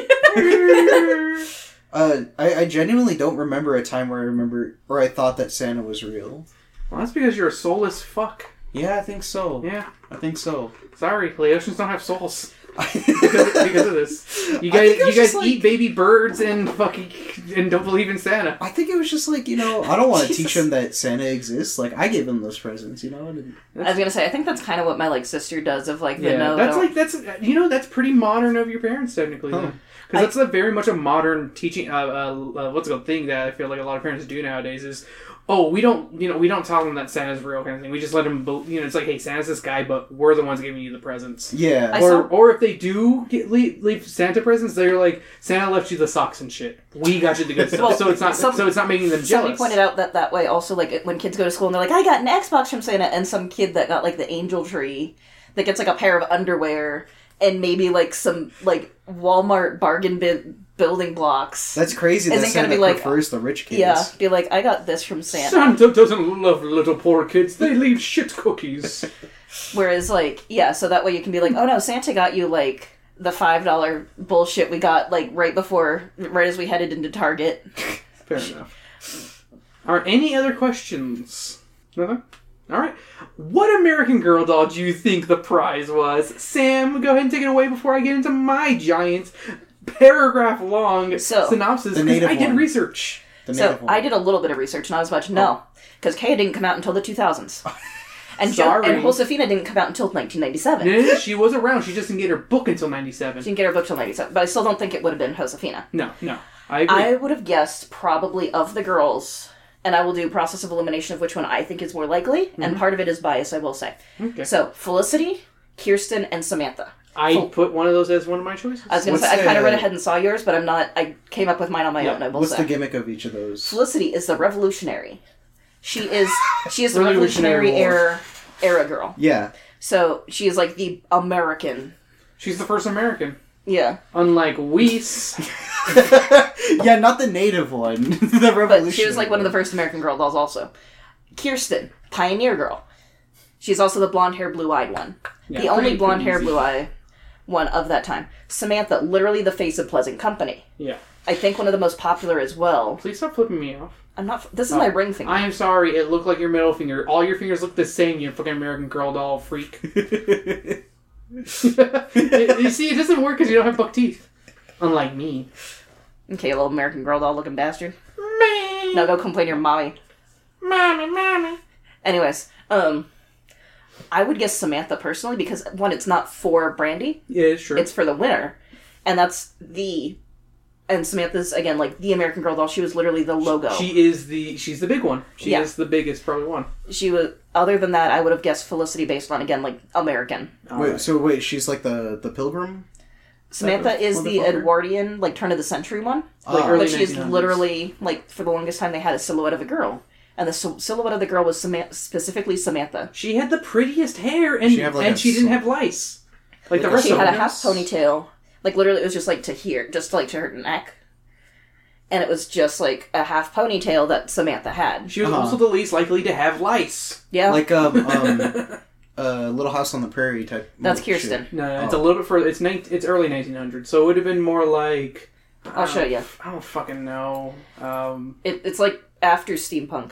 [SPEAKER 3] Uh, I, I genuinely don't remember a time where I remember... Or I thought that Santa was real.
[SPEAKER 2] Well, that's because you're a soulless fuck.
[SPEAKER 3] Yeah, I think so.
[SPEAKER 2] Yeah,
[SPEAKER 3] I think so.
[SPEAKER 2] sorry, Laotians don't have souls because, because of this. You
[SPEAKER 3] I
[SPEAKER 2] guys,
[SPEAKER 3] think it
[SPEAKER 2] you
[SPEAKER 3] was
[SPEAKER 2] guys
[SPEAKER 3] just, like-
[SPEAKER 2] eat baby birds and fucking and don't believe in Santa.
[SPEAKER 3] I think it was just like, you know, I don't want to
[SPEAKER 4] Jesus.
[SPEAKER 3] teach him that Santa exists. Like, I give him those presents, you know? And
[SPEAKER 4] I was gonna say, I think that's kind of what my, like, sister does of, like, the
[SPEAKER 2] Yeah,
[SPEAKER 4] no,
[SPEAKER 2] that's
[SPEAKER 4] don't-
[SPEAKER 2] like that's you know that's pretty modern of your parents technically.
[SPEAKER 3] Huh.
[SPEAKER 2] Because that's a very much a modern teaching. Uh, uh, uh, what's a good thing that I feel like a lot of parents do nowadays is, oh, we don't, you know, we don't tell them that Santa's real kind of thing. We just let them, be- you know, it's like, hey, Santa's this guy, but we're the ones giving you the presents.
[SPEAKER 3] yeah.
[SPEAKER 4] I
[SPEAKER 2] Or,
[SPEAKER 4] saw-
[SPEAKER 2] or if they do get, leave, leave Santa presents, they're like, Santa left you the socks and shit. We got you the good stuff.
[SPEAKER 4] Well,
[SPEAKER 2] so it's not,
[SPEAKER 4] some-
[SPEAKER 2] so it's not making them
[SPEAKER 4] Somebody
[SPEAKER 2] jealous.
[SPEAKER 4] pointed out that that way also, like, when kids go to school and they're like, I got an Xbox from Santa, and some kid that got, like, the angel tree that gets, like, a pair of underwear and maybe, like, some, like, Walmart bargain bin building blocks.
[SPEAKER 3] That's crazy that
[SPEAKER 4] Isn't gonna
[SPEAKER 3] Santa
[SPEAKER 4] be like-
[SPEAKER 3] prefers the rich kids.
[SPEAKER 4] Yeah, be like, I got this from Santa.
[SPEAKER 2] Santa doesn't love little poor kids. They leave shit cookies.
[SPEAKER 4] Whereas, like, yeah, so that way you can be like, oh no, Santa got you, like, the five dollar bullshit we got, like, right before, right as we headed into Target.
[SPEAKER 2] Fair enough. Are any other questions? Nothing? Alright. What American Girl doll do you think the prize was? Sam, go ahead and take it away before I get into my giant paragraph long
[SPEAKER 4] So-
[SPEAKER 2] synopsis.
[SPEAKER 3] The
[SPEAKER 2] 'cause
[SPEAKER 3] native
[SPEAKER 2] I did
[SPEAKER 3] one.
[SPEAKER 2] research.
[SPEAKER 3] The
[SPEAKER 4] So,
[SPEAKER 3] native one.
[SPEAKER 4] I did a little bit of research, not as much, no. Because Kaya didn't come out until the two thousands. And jo-
[SPEAKER 2] Sorry.
[SPEAKER 4] and Josefina didn't come out until nineteen ninety-seven.
[SPEAKER 2] No, no, no, she was around. She just didn't get her book until ninety-seven.
[SPEAKER 4] She didn't get her book till ninety-seven, but I still don't think it would have been Josefina.
[SPEAKER 2] No, no. I agree.
[SPEAKER 4] I would have guessed probably of the girls, and I will do process of elimination of which one I think is more likely, and part of it is bias, I will say.
[SPEAKER 2] Okay.
[SPEAKER 4] So, Felicity, Kirsten, and Samantha.
[SPEAKER 2] I put one of those as one of my choices.
[SPEAKER 4] I was going to
[SPEAKER 3] What's
[SPEAKER 4] say, I kind of
[SPEAKER 3] the-
[SPEAKER 4] read ahead and saw yours, but I'm not, I came up with mine on my
[SPEAKER 2] Yeah,
[SPEAKER 4] own, I will
[SPEAKER 3] What's
[SPEAKER 4] say.
[SPEAKER 3] the gimmick of each of those?
[SPEAKER 4] Felicity is the revolutionary. She is, she is the
[SPEAKER 2] Revolutionary
[SPEAKER 4] revolutionary
[SPEAKER 2] War.
[SPEAKER 4] era, era girl.
[SPEAKER 3] Yeah.
[SPEAKER 4] So, she is like the American.
[SPEAKER 2] She's the first American.
[SPEAKER 4] Yeah.
[SPEAKER 2] Unlike Weiss.
[SPEAKER 3] Yeah, not the native one. The revolution.
[SPEAKER 4] But she was like one of the first American Girl dolls also. Kirsten, Pioneer Girl. She's also the blonde hair, blue eyed one.
[SPEAKER 2] Yeah,
[SPEAKER 4] the only
[SPEAKER 2] pretty-
[SPEAKER 4] blonde
[SPEAKER 2] pretty
[SPEAKER 4] hair,
[SPEAKER 2] easy.
[SPEAKER 4] blue eye one of that time. Samantha, literally the face of Pleasant Company.
[SPEAKER 2] Yeah.
[SPEAKER 4] I think one of the most popular as well.
[SPEAKER 2] Please stop flipping me off.
[SPEAKER 4] I'm not. This is
[SPEAKER 2] Oh,
[SPEAKER 4] my ring finger.
[SPEAKER 2] I am sorry, it looked like your middle finger. All your fingers look the same, you fucking American Girl doll freak. you you see, it doesn't work because you don't have buck teeth. Unlike me.
[SPEAKER 4] Okay, little American Girl doll looking bastard.
[SPEAKER 2] Me!
[SPEAKER 4] Now go complain to your mommy.
[SPEAKER 2] Mommy, mommy.
[SPEAKER 4] Anyways, um, I would guess Samantha personally because one, it's not for Brandy.
[SPEAKER 2] Yeah, it's true.
[SPEAKER 4] It's for the winner, and that's the. And Samantha's again like the American Girl doll. She was literally the logo. She,
[SPEAKER 2] She is the, she's the big one. She
[SPEAKER 4] Yeah.
[SPEAKER 2] is the biggest, probably one.
[SPEAKER 4] was. Other than that, I would have guessed Felicity based on again like American.
[SPEAKER 2] All
[SPEAKER 3] Wait,
[SPEAKER 2] right.
[SPEAKER 3] so wait, she's like the the pilgrim?
[SPEAKER 4] Samantha
[SPEAKER 3] Type of
[SPEAKER 4] is the
[SPEAKER 3] motherfucker?
[SPEAKER 4] Edwardian like turn of the century one,
[SPEAKER 2] Like
[SPEAKER 3] Ah.
[SPEAKER 2] early
[SPEAKER 4] but she's
[SPEAKER 2] nineteen hundreds.
[SPEAKER 4] literally like for the longest time they had a silhouette of a girl, and the sil- silhouette of the girl was Sama- specifically Samantha.
[SPEAKER 2] She had the prettiest hair, and
[SPEAKER 3] She had, like,
[SPEAKER 2] and
[SPEAKER 3] a
[SPEAKER 2] she didn't
[SPEAKER 3] sl-
[SPEAKER 2] have lice. Like the
[SPEAKER 3] Like a
[SPEAKER 2] rest
[SPEAKER 4] She
[SPEAKER 2] of
[SPEAKER 4] had a
[SPEAKER 2] them.
[SPEAKER 4] half ponytail, like literally it was just like to here, just like to her neck, and it was just like a half ponytail that Samantha had.
[SPEAKER 2] She was
[SPEAKER 3] Uh-huh.
[SPEAKER 2] also the least likely to have lice.
[SPEAKER 4] Yeah,
[SPEAKER 3] Like um um uh, Little House on the Prairie type.
[SPEAKER 4] That's
[SPEAKER 3] shit.
[SPEAKER 4] Kirsten.
[SPEAKER 2] No, no,
[SPEAKER 3] Oh.
[SPEAKER 2] it's a little bit further. It's nine It's early nineteen hundreds, so it would have been more like. I
[SPEAKER 4] I'll show
[SPEAKER 2] don't-
[SPEAKER 4] you.
[SPEAKER 2] I don't fucking know. Um,
[SPEAKER 4] It, it's like after steampunk.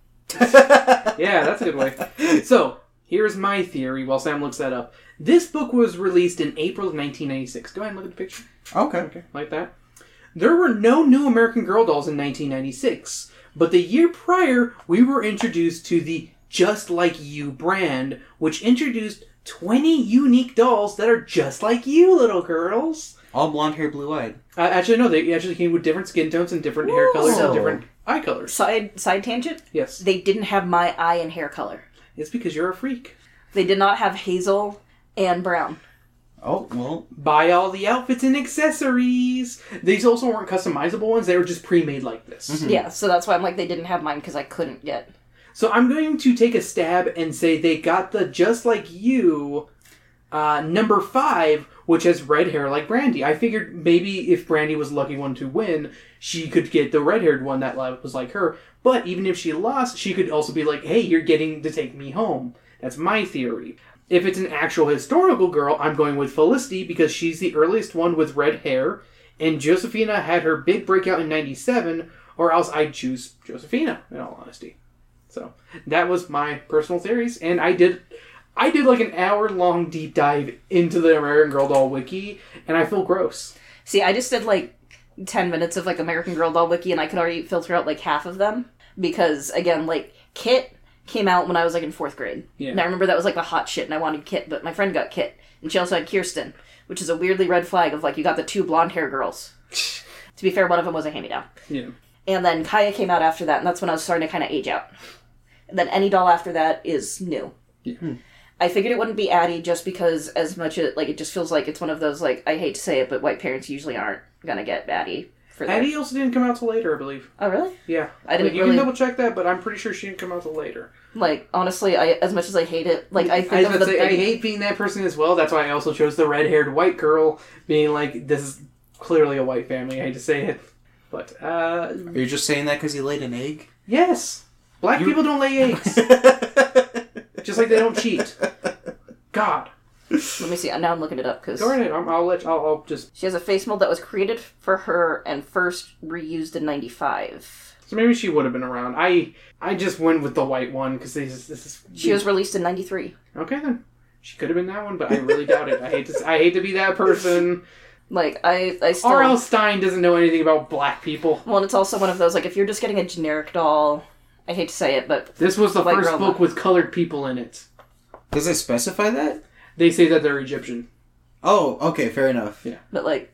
[SPEAKER 2] yeah, that's a good way. So here's my theory. While Sam looks that up, this book was released in April of nineteen ninety-six. Go ahead and look at the picture.
[SPEAKER 3] Okay.
[SPEAKER 2] Okay, like that. There were no new American Girl dolls in nineteen ninety-six, but the year prior, we were introduced to the Just Like You brand, which introduced twenty unique dolls that are just like you, little girls.
[SPEAKER 3] All blonde hair, blue eyed.
[SPEAKER 2] Uh, actually, no, they actually came with different skin tones and different hair colors
[SPEAKER 4] So-
[SPEAKER 2] and different eye colors.
[SPEAKER 4] Side side tangent.
[SPEAKER 2] Yes,
[SPEAKER 4] They didn't have my eye and hair color.
[SPEAKER 2] it's because you're a freak.
[SPEAKER 4] They did not have hazel and brown.
[SPEAKER 3] Oh, well.
[SPEAKER 2] Buy all the outfits and accessories. These also weren't customizable ones; they were just pre-made like this.
[SPEAKER 3] Mm-hmm.
[SPEAKER 4] Yeah, so that's why I'm like they didn't have mine because I couldn't yet.
[SPEAKER 2] So I'm going to take a stab and say they got the Just Like You uh, number five, which has red hair like Brandy. I figured maybe if Brandy was the lucky one to win, she could get the red-haired one that was like her. But even if she lost, she could also be like, hey, you're getting to take me home. That's my theory. If it's an actual historical girl, I'm going with Felicity because she's the earliest one with red hair. And Josephina had her big breakout in ninety-seven, or else I'd choose Josephina, in all honesty. So that was my personal theories, and I did, I did like an hour long deep dive into the American Girl doll wiki, and I feel gross.
[SPEAKER 4] See, I just did like ten minutes of like American Girl doll wiki, and I could already filter out like half of them because again, like Kit came out when I was like in fourth grade,
[SPEAKER 2] Yeah.
[SPEAKER 4] and I remember that was like the hot shit, and I wanted Kit, but my friend got Kit, and she also had Kirsten, which is a weirdly red flag of like you got the two blonde hair girls. To be fair, one of them was a hand-me-down.
[SPEAKER 2] Yeah.
[SPEAKER 4] And then Kaya came out after that, and that's when I was starting to kind of age out. And then any doll after that is new.
[SPEAKER 2] Yeah.
[SPEAKER 4] I figured it wouldn't be Addie just because as much as, like, it just feels like it's one of those, like, I hate to say it, but white parents usually aren't gonna get Addie for their...
[SPEAKER 2] Addie also didn't come out till later, I believe.
[SPEAKER 4] Oh, really?
[SPEAKER 2] Yeah.
[SPEAKER 4] I didn't
[SPEAKER 2] Like, you
[SPEAKER 4] really-
[SPEAKER 2] can double check that, but I'm pretty sure she didn't come out till later.
[SPEAKER 4] Like, honestly, I as much as I hate it, like, I think
[SPEAKER 2] I, was
[SPEAKER 4] of
[SPEAKER 2] about
[SPEAKER 4] the
[SPEAKER 2] to say, I
[SPEAKER 4] big-
[SPEAKER 2] hate being that person as well. That's why I also chose the red-haired white girl, being like, this is clearly a white family. I hate to say it. But, uh...
[SPEAKER 3] Are you just saying that because he laid an egg?
[SPEAKER 2] yes! Black
[SPEAKER 3] You-
[SPEAKER 2] people don't lay eggs. Just like they don't cheat. God.
[SPEAKER 4] Let me see, now I'm looking it up, because...
[SPEAKER 2] Go right ahead. I'll, I'll let you, I'll, I'll just...
[SPEAKER 4] She has a face mold that was created for her and first reused in ninety-five.
[SPEAKER 2] So maybe she would have been around. I I just went with the white one, because this is... This is
[SPEAKER 4] She was released in ninety-three.
[SPEAKER 2] Okay, then. She could have been that one, but I really doubt it. I hate to I hate to be that person.
[SPEAKER 4] Like, I, I still...
[SPEAKER 2] R L. Stein doesn't know anything about black people.
[SPEAKER 4] Well, and it's also one of those, like, if you're just getting a generic doll, I hate to say it, but
[SPEAKER 2] This was the
[SPEAKER 4] White
[SPEAKER 2] first
[SPEAKER 4] girl,
[SPEAKER 2] book
[SPEAKER 4] though.
[SPEAKER 2] with colored people in it.
[SPEAKER 3] Does it specify that?
[SPEAKER 2] They say that they're Egyptian.
[SPEAKER 3] Oh, okay, fair enough.
[SPEAKER 2] Yeah.
[SPEAKER 4] but like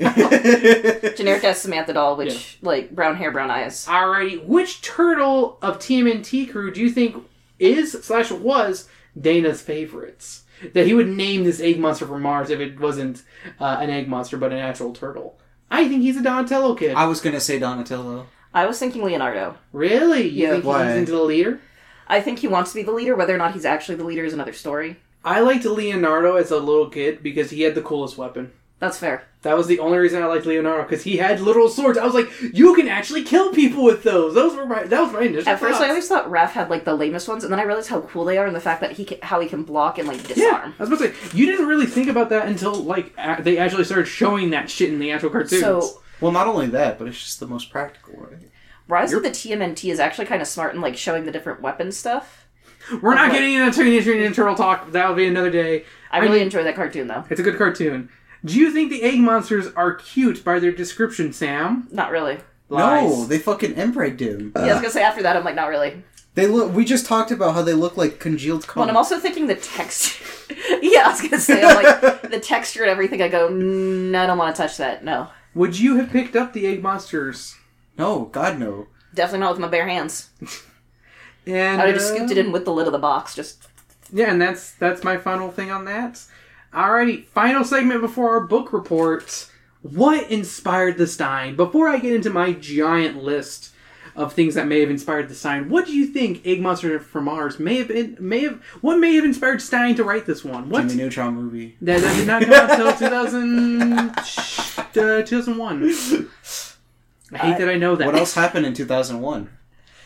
[SPEAKER 4] generic as Samantha doll, which like brown hair, brown eyes.
[SPEAKER 2] Alrighty, which turtle of T M N T crew do you think is slash was Dana's favorites? That he would name this egg monster from Mars if it wasn't uh, an egg monster but an actual turtle. I think he's a Donatello kid.
[SPEAKER 3] I was gonna say Donatello.
[SPEAKER 4] I was thinking Leonardo.
[SPEAKER 2] Really? You
[SPEAKER 4] Yeah.
[SPEAKER 2] think
[SPEAKER 3] Why?
[SPEAKER 2] he's into the leader?
[SPEAKER 4] I think he wants to be the leader. Whether or not he's actually the leader is another story.
[SPEAKER 2] I liked Leonardo as a little kid because he had the coolest weapon.
[SPEAKER 4] That's fair.
[SPEAKER 2] That was the only reason I liked Leonardo, because he had literal swords. I was like, you can actually kill people with those. Those were my that was my initial
[SPEAKER 4] At first,
[SPEAKER 2] thoughts.
[SPEAKER 4] I always thought Raph had like the lamest ones, and then I realized how cool they are, and the fact that he can, how he can block and like
[SPEAKER 2] Yeah,
[SPEAKER 4] disarm.
[SPEAKER 2] I was about to say, you didn't really think about that until like a- they actually started showing that shit in the actual cartoons.
[SPEAKER 4] So
[SPEAKER 3] Well, not only that, but it's just the most practical, right?
[SPEAKER 4] Rise of the T M N T is actually kind of smart in like showing the different weapon stuff.
[SPEAKER 2] we're not
[SPEAKER 4] like-
[SPEAKER 2] getting into Teenage Mutant Ninja Turtle talk. That'll be another day.
[SPEAKER 4] I really
[SPEAKER 2] mean,
[SPEAKER 4] enjoy that cartoon though.
[SPEAKER 2] it's a good cartoon. Do you think the egg monsters are cute by their description, Sam?
[SPEAKER 4] Not really.
[SPEAKER 3] No, they fucking inbred him.
[SPEAKER 4] Yeah, I was gonna say after that, I'm like, not really.
[SPEAKER 3] They look. We just talked about how they look like congealed
[SPEAKER 4] Well,
[SPEAKER 3] cum.
[SPEAKER 4] and I'm also thinking the texture. Yeah, I was gonna say, I'm like the texture and everything. I go, mm, I don't want to touch that. No,
[SPEAKER 2] Would you have picked up the egg monsters?
[SPEAKER 3] No, God no.
[SPEAKER 4] definitely not with my bare hands.
[SPEAKER 2] And
[SPEAKER 4] I would have just
[SPEAKER 2] uh,
[SPEAKER 4] scooped it in with the lid of the box. Just
[SPEAKER 2] Yeah, and that's that's my final thing on that. Alrighty, final segment before our book report. What inspired the Stein? Before I get into my giant list of things that may have inspired the Stein, what do you think Egg Monster from Mars may have been, may have what may have inspired Stein to write this one? What
[SPEAKER 3] Jimmy Neutron movie.
[SPEAKER 2] that, that did not come out until two thousand, uh, two thousand one. I hate
[SPEAKER 4] I-
[SPEAKER 2] that I know that.
[SPEAKER 3] What else happened in two thousand one?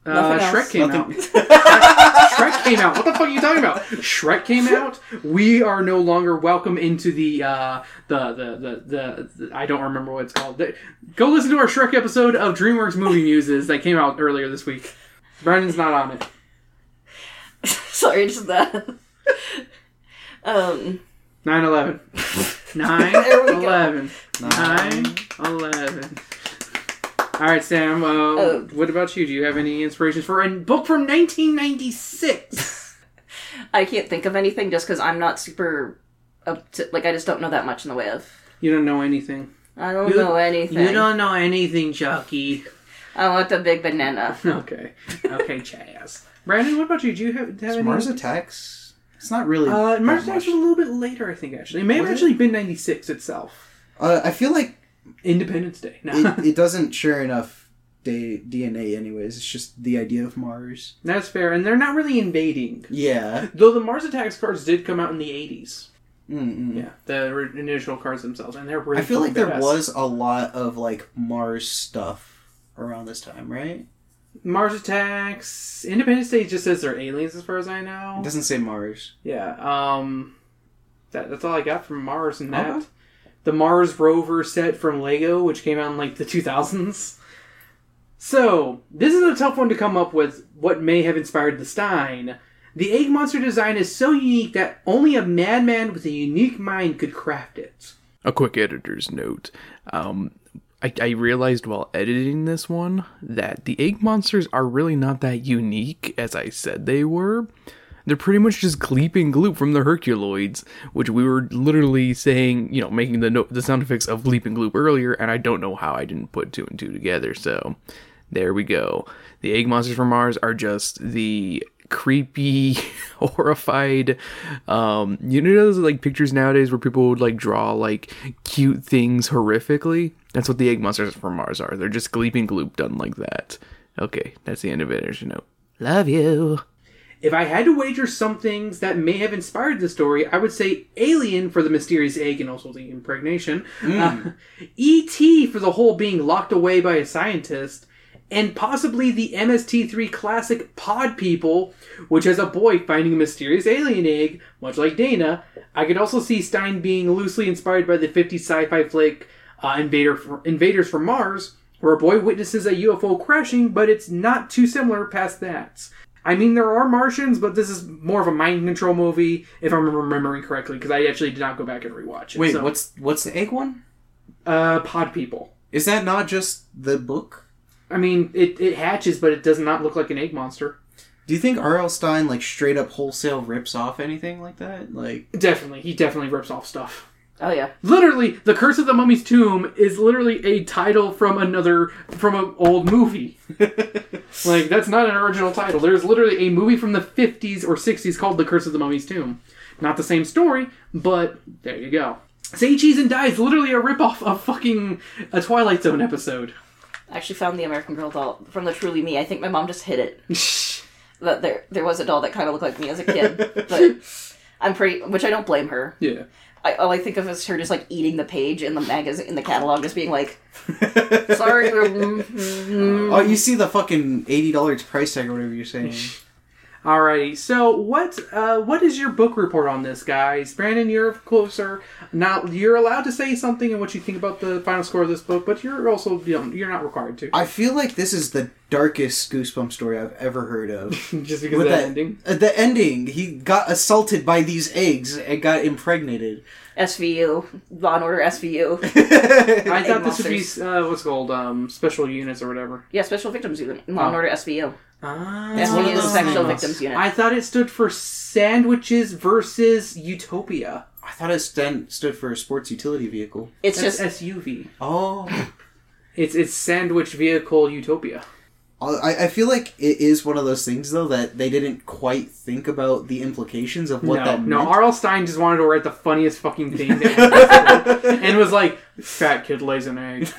[SPEAKER 2] Uh,
[SPEAKER 4] Nothing
[SPEAKER 2] Shrek
[SPEAKER 4] else?
[SPEAKER 2] came
[SPEAKER 3] Nothing.
[SPEAKER 2] out. Shrek came out. What the fuck are you talking about? Shrek came out. We are no longer welcome into the uh, the, the, the the the I don't remember what it's called. The, go listen to our Shrek episode of DreamWorks Movie Muses that came out earlier this week. Brandon's not on it.
[SPEAKER 4] Sorry, just that. um,
[SPEAKER 2] nine eleven. nine
[SPEAKER 4] There we go.
[SPEAKER 2] eleven. nine eleven. All right, Sam. Uh,
[SPEAKER 4] Oh.
[SPEAKER 2] What about you? Do you have any inspirations for a book from nineteen ninety-six?
[SPEAKER 4] I can't think of anything just because I'm not super up to, like, I just don't know that much in the way of.
[SPEAKER 2] You don't know anything.
[SPEAKER 4] I don't
[SPEAKER 2] You-
[SPEAKER 4] know anything.
[SPEAKER 2] You don't know anything, Chucky.
[SPEAKER 4] I want the big banana.
[SPEAKER 2] Okay. Okay, Chaz. Brandon, what about you? Do you have, have
[SPEAKER 3] Is
[SPEAKER 2] any?
[SPEAKER 3] Mars Attacks? It's not really.
[SPEAKER 2] Uh,
[SPEAKER 3] that
[SPEAKER 2] Mars
[SPEAKER 3] much.
[SPEAKER 2] Attacks was a little bit later, I think, actually. It may have
[SPEAKER 3] Was it?
[SPEAKER 2] actually been ninety-six itself.
[SPEAKER 3] Uh, I feel like
[SPEAKER 2] Independence Day. No.
[SPEAKER 3] it, it doesn't share enough D- DNA, anyways. It's just the idea of Mars.
[SPEAKER 2] That's fair, and they're not really invading.
[SPEAKER 3] Yeah.
[SPEAKER 2] Though the Mars Attacks cards did come out in the eighties.
[SPEAKER 3] Mm-mm.
[SPEAKER 2] Yeah, the ri- initial cards themselves, and they're really
[SPEAKER 3] I feel like
[SPEAKER 2] fucking
[SPEAKER 3] there
[SPEAKER 2] badass.
[SPEAKER 3] was a lot of like Mars stuff around this time, right?
[SPEAKER 2] Mars Attacks. Independence Day just says they're aliens, as far as I know.
[SPEAKER 3] It doesn't say Mars.
[SPEAKER 2] Yeah, um, that, that's all I got from Mars and that.
[SPEAKER 3] Okay.
[SPEAKER 2] The Mars rover set from Lego, which came out in like the two thousands. So, this is a tough one to come up with what may have inspired the Stein. The egg monster design is so unique that only a madman with a unique mind could craft it.
[SPEAKER 5] A quick editor's note. Um, I, I realized while editing this one that the egg monsters are really not that unique as I said they were. They're pretty much just Gleep and Gloop from the Herculoids, which we were literally saying, you know, making the no- the sound effects of Gleep and Gloop earlier, and I don't know how I didn't put two and two together, so there we go. The egg monsters from Mars are just the creepy, horrified, um, you know those like pictures nowadays where people would like draw like cute things horrifically? That's what the egg monsters from Mars are. They're just Gleep and Gloop done like that. Okay, that's the end of it. There's your note. Love you.
[SPEAKER 2] If I had to wager some things that may have inspired the story, I would say Alien for the mysterious egg and also the impregnation, uh, E T for the whole being locked away by a scientist, and possibly the M S T three classic Pod People, which has a boy finding a mysterious alien egg, much like Dana. I could also see Stein being loosely inspired by the fifties sci-fi flick uh, Invader Invaders from Mars, where a boy witnesses a U F O crashing, but it's not too similar past that. I mean, there are Martians, but this is more of a mind control movie, if I'm remembering correctly, because I actually did not go back and rewatch it.
[SPEAKER 3] Wait,
[SPEAKER 2] so,
[SPEAKER 3] what's what's the egg one?
[SPEAKER 2] Uh, Pod People.
[SPEAKER 3] Is that not just the book?
[SPEAKER 2] I mean, it, it hatches, but it does not look like an egg monster.
[SPEAKER 3] Do you think R L. Stein like straight up wholesale rips off anything like that? Like,
[SPEAKER 2] Definitely. He definitely rips off stuff.
[SPEAKER 4] Oh, yeah.
[SPEAKER 2] Literally, The Curse of the Mummy's Tomb is literally a title from another, from an old movie. Like, that's not an original title. There's literally a movie from the fifties or sixties called The Curse of the Mummy's Tomb. Not the same story, but there you go. Say Cheese and Die is literally a ripoff of fucking a Twilight Zone episode.
[SPEAKER 4] I actually found the American Girl doll from the Truly Me. I think my mom just hid it. That there there was a doll that kind of looked like me as a kid. But I'm pretty... Which I don't blame her.
[SPEAKER 2] Yeah.
[SPEAKER 4] I, all I think of is her just, like, eating the page in the magazine, in the catalog, just being like, sorry. mm, mm,
[SPEAKER 3] oh, you see the fucking eighty dollars price tag or whatever you're saying.
[SPEAKER 2] Alrighty, so what uh, what is your book report on this, guys? Brandon, you're closer. Now, you're allowed to say something and what you think about the final score of this book, but you're also, you know, you're not required to.
[SPEAKER 3] I feel like this is the darkest Goosebumps story I've ever heard of.
[SPEAKER 2] Just because
[SPEAKER 3] With
[SPEAKER 2] of that
[SPEAKER 3] that-
[SPEAKER 2] ending.
[SPEAKER 3] Uh, the ending, he got assaulted by these eggs and got impregnated.
[SPEAKER 4] S V U. Law and Order S V U.
[SPEAKER 2] I thought this would be,
[SPEAKER 4] monsters.
[SPEAKER 2] uh, what's it called, um, special units or whatever.
[SPEAKER 4] Yeah, Special Victims Unit. Law and
[SPEAKER 2] Oh.
[SPEAKER 4] Order S V U.
[SPEAKER 2] Ah.
[SPEAKER 3] It's one
[SPEAKER 4] S V
[SPEAKER 3] of
[SPEAKER 4] U is
[SPEAKER 3] those
[SPEAKER 4] Special
[SPEAKER 3] things.
[SPEAKER 4] Victims Unit.
[SPEAKER 2] I thought it stood for Sandwiches versus Utopia.
[SPEAKER 3] I thought it stand, stood for a sports utility vehicle.
[SPEAKER 4] it's
[SPEAKER 2] That's
[SPEAKER 4] just...
[SPEAKER 2] S U V.
[SPEAKER 3] Oh.
[SPEAKER 2] It's it's Sandwich Vehicle Utopia.
[SPEAKER 3] I, I feel like it is one of those things, though, that they didn't quite think about the implications of what
[SPEAKER 2] no,
[SPEAKER 3] that
[SPEAKER 2] no,
[SPEAKER 3] meant.
[SPEAKER 2] R L. Stein just wanted to write the funniest fucking thing that and was like, fat kid lays an egg.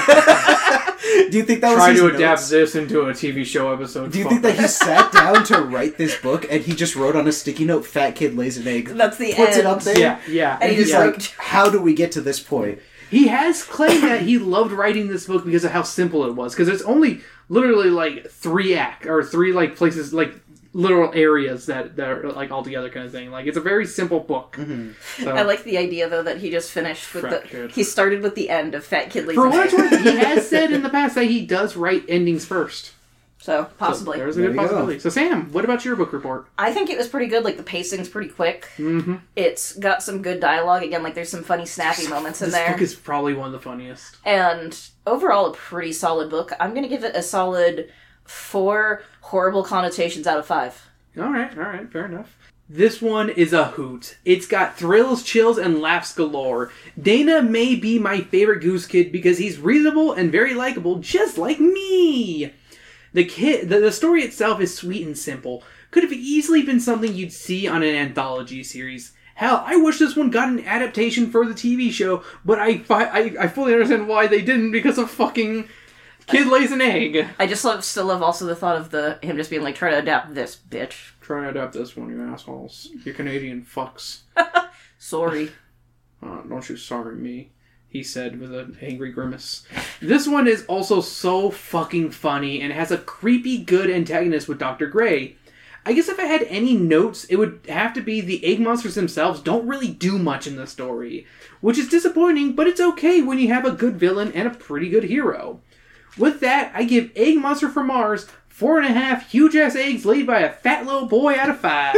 [SPEAKER 3] Do you think that was
[SPEAKER 2] Try
[SPEAKER 3] his
[SPEAKER 2] to
[SPEAKER 3] notes?
[SPEAKER 2] adapt this into a T V show episode.
[SPEAKER 3] Do you
[SPEAKER 2] Fuck
[SPEAKER 3] think that he sat down to write this book and he just wrote on a sticky note, "Fat kid lays an egg"?
[SPEAKER 4] That's the
[SPEAKER 3] Puts
[SPEAKER 4] end.
[SPEAKER 3] it up there.
[SPEAKER 2] Yeah, yeah.
[SPEAKER 4] And he
[SPEAKER 3] He's
[SPEAKER 4] just
[SPEAKER 2] yeah.
[SPEAKER 3] like, "How do we get to this point?"
[SPEAKER 2] He has claimed that he loved writing this book because of how simple it was. Because it's only literally like three act or three like places, like literal areas that, that are like all together kind of thing. Like it's a very simple book.
[SPEAKER 3] Mm-hmm.
[SPEAKER 2] So,
[SPEAKER 4] I like the idea though that he just finished with
[SPEAKER 2] Fat
[SPEAKER 4] the.
[SPEAKER 2] Kid.
[SPEAKER 4] He started with the end of Fat Kid Leaves
[SPEAKER 2] for
[SPEAKER 4] an
[SPEAKER 2] what it's
[SPEAKER 4] Egg.
[SPEAKER 2] worth, he has said in the past that he does write endings first.
[SPEAKER 4] So
[SPEAKER 2] So
[SPEAKER 4] possibly,
[SPEAKER 2] there's a
[SPEAKER 3] There
[SPEAKER 2] good
[SPEAKER 3] you go.
[SPEAKER 2] possibility. So Sam, what about your book report?
[SPEAKER 4] I think it was pretty good. Like the pacing's pretty quick.
[SPEAKER 2] Mm-hmm.
[SPEAKER 4] It's got some good dialogue. Again, like there's some funny, snappy moments in
[SPEAKER 2] This
[SPEAKER 4] there.
[SPEAKER 2] book is probably one of the funniest.
[SPEAKER 4] And overall, a pretty solid book. I'm going to give it a solid four horrible connotations out of five.
[SPEAKER 2] All right, all right, fair enough. This one is a hoot. It's got thrills, chills, and laughs galore. Dana may be my favorite Goose Kid because he's reasonable and very likable, just like me. The kid, the, the story itself is sweet and simple. Could have easily been something you'd see on an anthology series. Hell, I wish this one got an adaptation for the T V show, but I, I, I fully understand why they didn't because of fucking Kid Lays an Egg.
[SPEAKER 4] I just love, still love also the thought of the him just being like, try to adapt this, bitch.
[SPEAKER 2] Try to adapt this one, you assholes. You Canadian fucks.
[SPEAKER 4] Sorry.
[SPEAKER 2] Oh, don't you sorry me, he said with an angry grimace. This one is also so fucking funny and has a creepy good antagonist with Doctor Gray. I guess if I had any notes, it would have to be the egg monsters themselves don't really do much in the story, which is disappointing, but it's okay when you have a good villain and a pretty good hero. With that, I give Egg Monster from Mars four and a half huge-ass eggs laid by a fat little boy out of five.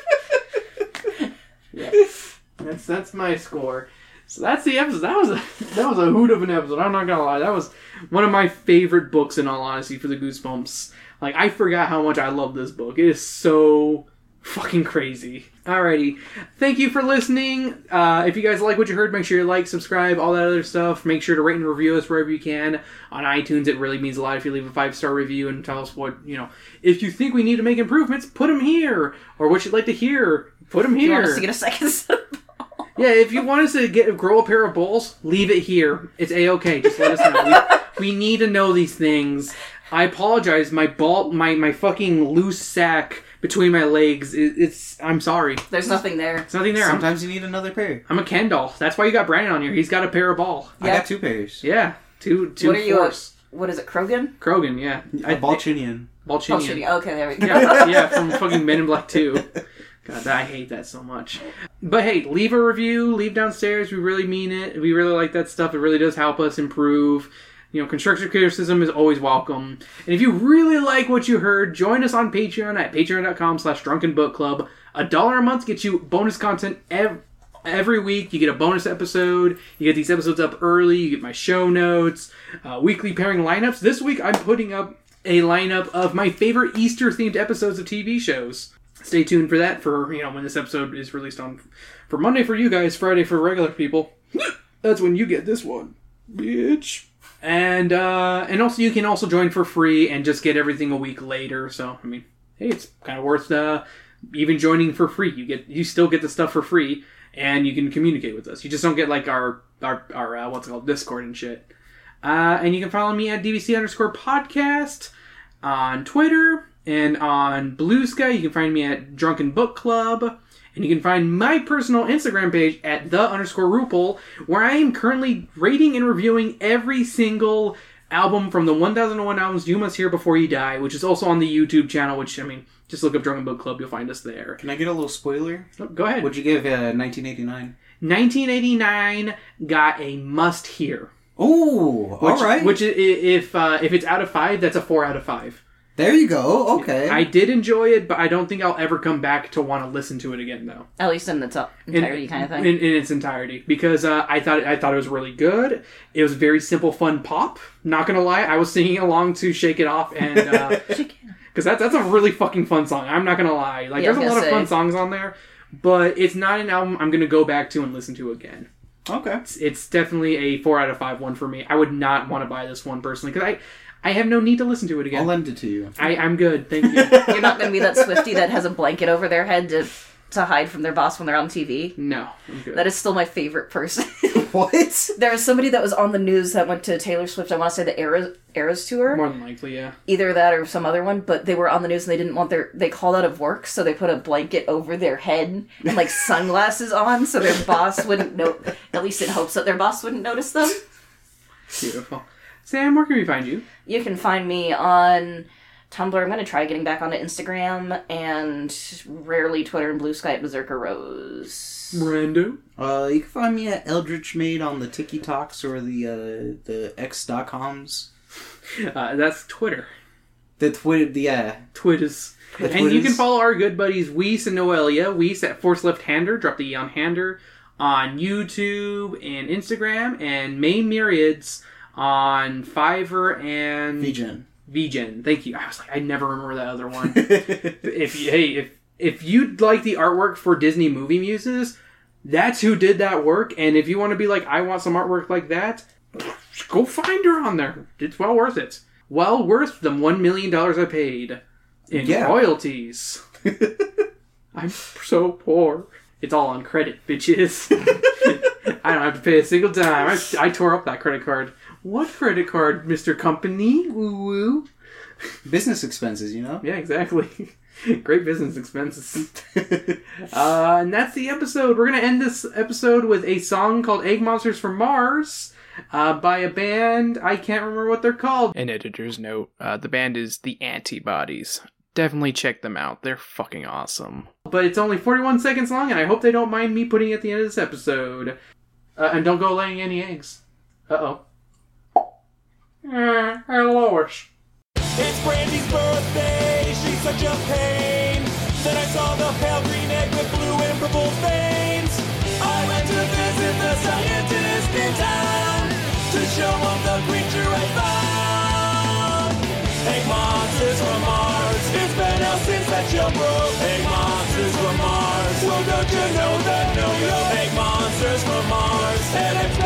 [SPEAKER 2] Yeah, that's that's my score. So that's the episode. That was a that was a hoot of an episode. I'm not gonna lie. That was one of my favorite books, in all honesty, for the Goosebumps. Like, I forgot how much I love this book. It is so fucking crazy. Alrighty. Thank you for listening. Uh, if you guys like what you heard, make sure you like, subscribe, all that other stuff. Make sure to rate and review us wherever you can. On iTunes, it really means a lot if you leave a five-star review and tell us what, you know, if you think we need to make improvements, put them here. Or what you'd like to hear, put them here.
[SPEAKER 4] You want us to get a second set of balls?
[SPEAKER 2] Yeah, if you want us to get grow a pair of balls, leave it here. It's A-okay. Just let us know. We, we need to know these things. I apologize. My ball, my, my fucking loose sack between my legs, it, it's... I'm sorry.
[SPEAKER 4] There's nothing there.
[SPEAKER 2] It's nothing there.
[SPEAKER 3] Sometimes you need another pair.
[SPEAKER 2] I'm, I'm a Ken doll. That's why you got Brandon on here. He's got a pair of ball.
[SPEAKER 3] I
[SPEAKER 4] Yeah.
[SPEAKER 3] got two pairs.
[SPEAKER 2] Yeah. Two, two
[SPEAKER 4] What are you,
[SPEAKER 2] force.
[SPEAKER 4] What is it, Krogan?
[SPEAKER 2] Krogan, yeah.
[SPEAKER 3] A Balchinian.
[SPEAKER 4] Oh,
[SPEAKER 2] Balchinian.
[SPEAKER 4] shitty. Okay, there we go.
[SPEAKER 2] Yeah, yeah, from fucking Men in Black two. God, I hate that so much. But hey, leave a review, leave downstairs. We really mean it. We really like that stuff. It really does help us improve. You know, constructive criticism is always welcome. And if you really like what you heard, join us on Patreon at patreon.com slash drunken book club. A dollar a month gets you bonus content every, every week. You get a bonus episode. You get these episodes up early. You get my show notes. Uh, weekly pairing lineups. This week I'm putting up a lineup of my favorite Easter-themed episodes of T V shows. Stay tuned for that for, you know, when this episode is released on... For Monday for you guys, Friday for regular people. That's when you get this one. Bitch. And uh, and also you can also join for free and just get everything a week later. So I mean, hey, it's kind of worth uh, even joining for free. You get you still get the stuff for free, and you can communicate with us. You just don't get like our our our uh, what's it called, Discord and shit. Uh, and you can follow me at D V C underscore podcast on Twitter and on Blue Sky. You can find me at Drunken Book Club. And you can find my personal Instagram page at the underscore RuPaul, where I am currently rating and reviewing every single album from the one thousand one Albums You Must Hear Before You Die, which is also on the YouTube channel, which, I mean, just look up Drunken Book Club, you'll find us there.
[SPEAKER 3] Can I get a little spoiler?
[SPEAKER 2] Oh, go ahead.
[SPEAKER 3] What'd you give uh, nineteen eighty-nine?
[SPEAKER 2] nineteen eighty-nine got a must-hear.
[SPEAKER 3] Oh,
[SPEAKER 2] Which,
[SPEAKER 3] alright.
[SPEAKER 2] Which, i- if uh, if it's out of five, that's a four out of five.
[SPEAKER 3] There you go, okay.
[SPEAKER 2] I did enjoy it, but I don't think I'll ever come back to want to listen to it again, though.
[SPEAKER 4] At least in its entirety kind of thing.
[SPEAKER 2] In, in its entirety, because uh, I thought I thought it was really good. It was very simple, fun pop. Not gonna lie, I was singing along to "Shake It Off" and because that that's a really fucking fun song. I'm not gonna lie, like
[SPEAKER 4] Yeah, I
[SPEAKER 2] there's a
[SPEAKER 4] was
[SPEAKER 2] lot of
[SPEAKER 4] gonna
[SPEAKER 2] fun
[SPEAKER 4] say.
[SPEAKER 2] songs on there, but it's not an album I'm gonna go back to and listen to again.
[SPEAKER 3] Okay.
[SPEAKER 2] It's, it's definitely a four out of five one for me. I would not want to buy this one personally because I I have no need to listen to it
[SPEAKER 3] I'll
[SPEAKER 2] again.
[SPEAKER 3] lend it to you.
[SPEAKER 2] I I'm good, thank you.
[SPEAKER 4] You're not going to be that Swiftie that has a blanket over their head to to hide from their boss when they're on T V.
[SPEAKER 2] No, I'm good.
[SPEAKER 4] That is still my favorite person.
[SPEAKER 3] What?
[SPEAKER 4] There was somebody that was on the news that went to Taylor Swift, I want to say the Eras, Eras tour.
[SPEAKER 2] More than likely, yeah.
[SPEAKER 4] Either that or some other one, but they were on the news and they didn't want their... They called out of work, so they put a blanket over their head and, like, sunglasses on so their boss wouldn't know... At least in hopes that their boss wouldn't notice them.
[SPEAKER 2] Beautiful. Sam, where can we find you?
[SPEAKER 4] You can find me on Tumblr. I'm going to try getting back onto Instagram and rarely Twitter and Blue Sky at Berserker Rose.
[SPEAKER 2] Brando?
[SPEAKER 3] Uh, you can find me at Eldritch Maid on the TikToks or the uh, the X dot coms.
[SPEAKER 2] Uh, that's Twitter.
[SPEAKER 3] The Twitter, the, yeah.
[SPEAKER 2] Twitters.
[SPEAKER 3] The
[SPEAKER 2] And you
[SPEAKER 3] Twitters.
[SPEAKER 2] can follow our good buddies Weiss and Noelia. Weiss at Force Left Hander, drop the E on Hander, on YouTube and Instagram, and May Myriads on Fiverr and...
[SPEAKER 3] VGen.
[SPEAKER 2] VGen. Thank you. I was like, I never remember that other one. if you, Hey, if if you'd like the artwork for Disney Movie Muses, that's who did that work. And if you want to be like, I want some artwork like that, go find her on there. It's well worth it. Well worth the one million dollars I paid in
[SPEAKER 3] Yeah.
[SPEAKER 2] royalties. I'm so poor. It's all on credit, bitches. I don't have to pay a single dime. I, I tore up that credit card. What credit card, Mister Company? Woo woo.
[SPEAKER 3] Business expenses, you know?
[SPEAKER 2] Yeah, exactly. Great business expenses. uh, and that's the episode. We're going to end this episode with a song called Egg Monsters from Mars uh, by a band. I can't remember what they're called.
[SPEAKER 5] An editor's note, uh, the band is The Antibodies. Definitely check them out. They're fucking awesome.
[SPEAKER 2] But it's only forty-one seconds long, and I hope they don't mind me putting it at the end of this episode. Uh, and don't go laying any eggs. Uh-oh. Uh, hello-ish.
[SPEAKER 6] It's Brandy's birthday, she's such a pain. Then I saw the pale green egg with blue and purple veins. I went to visit the scientist in town to show him the creature I found. Egg monsters from Mars, it's been out since that show broke. Egg monsters from Mars, well don't you know that no yo? Egg monsters from Mars, and I'm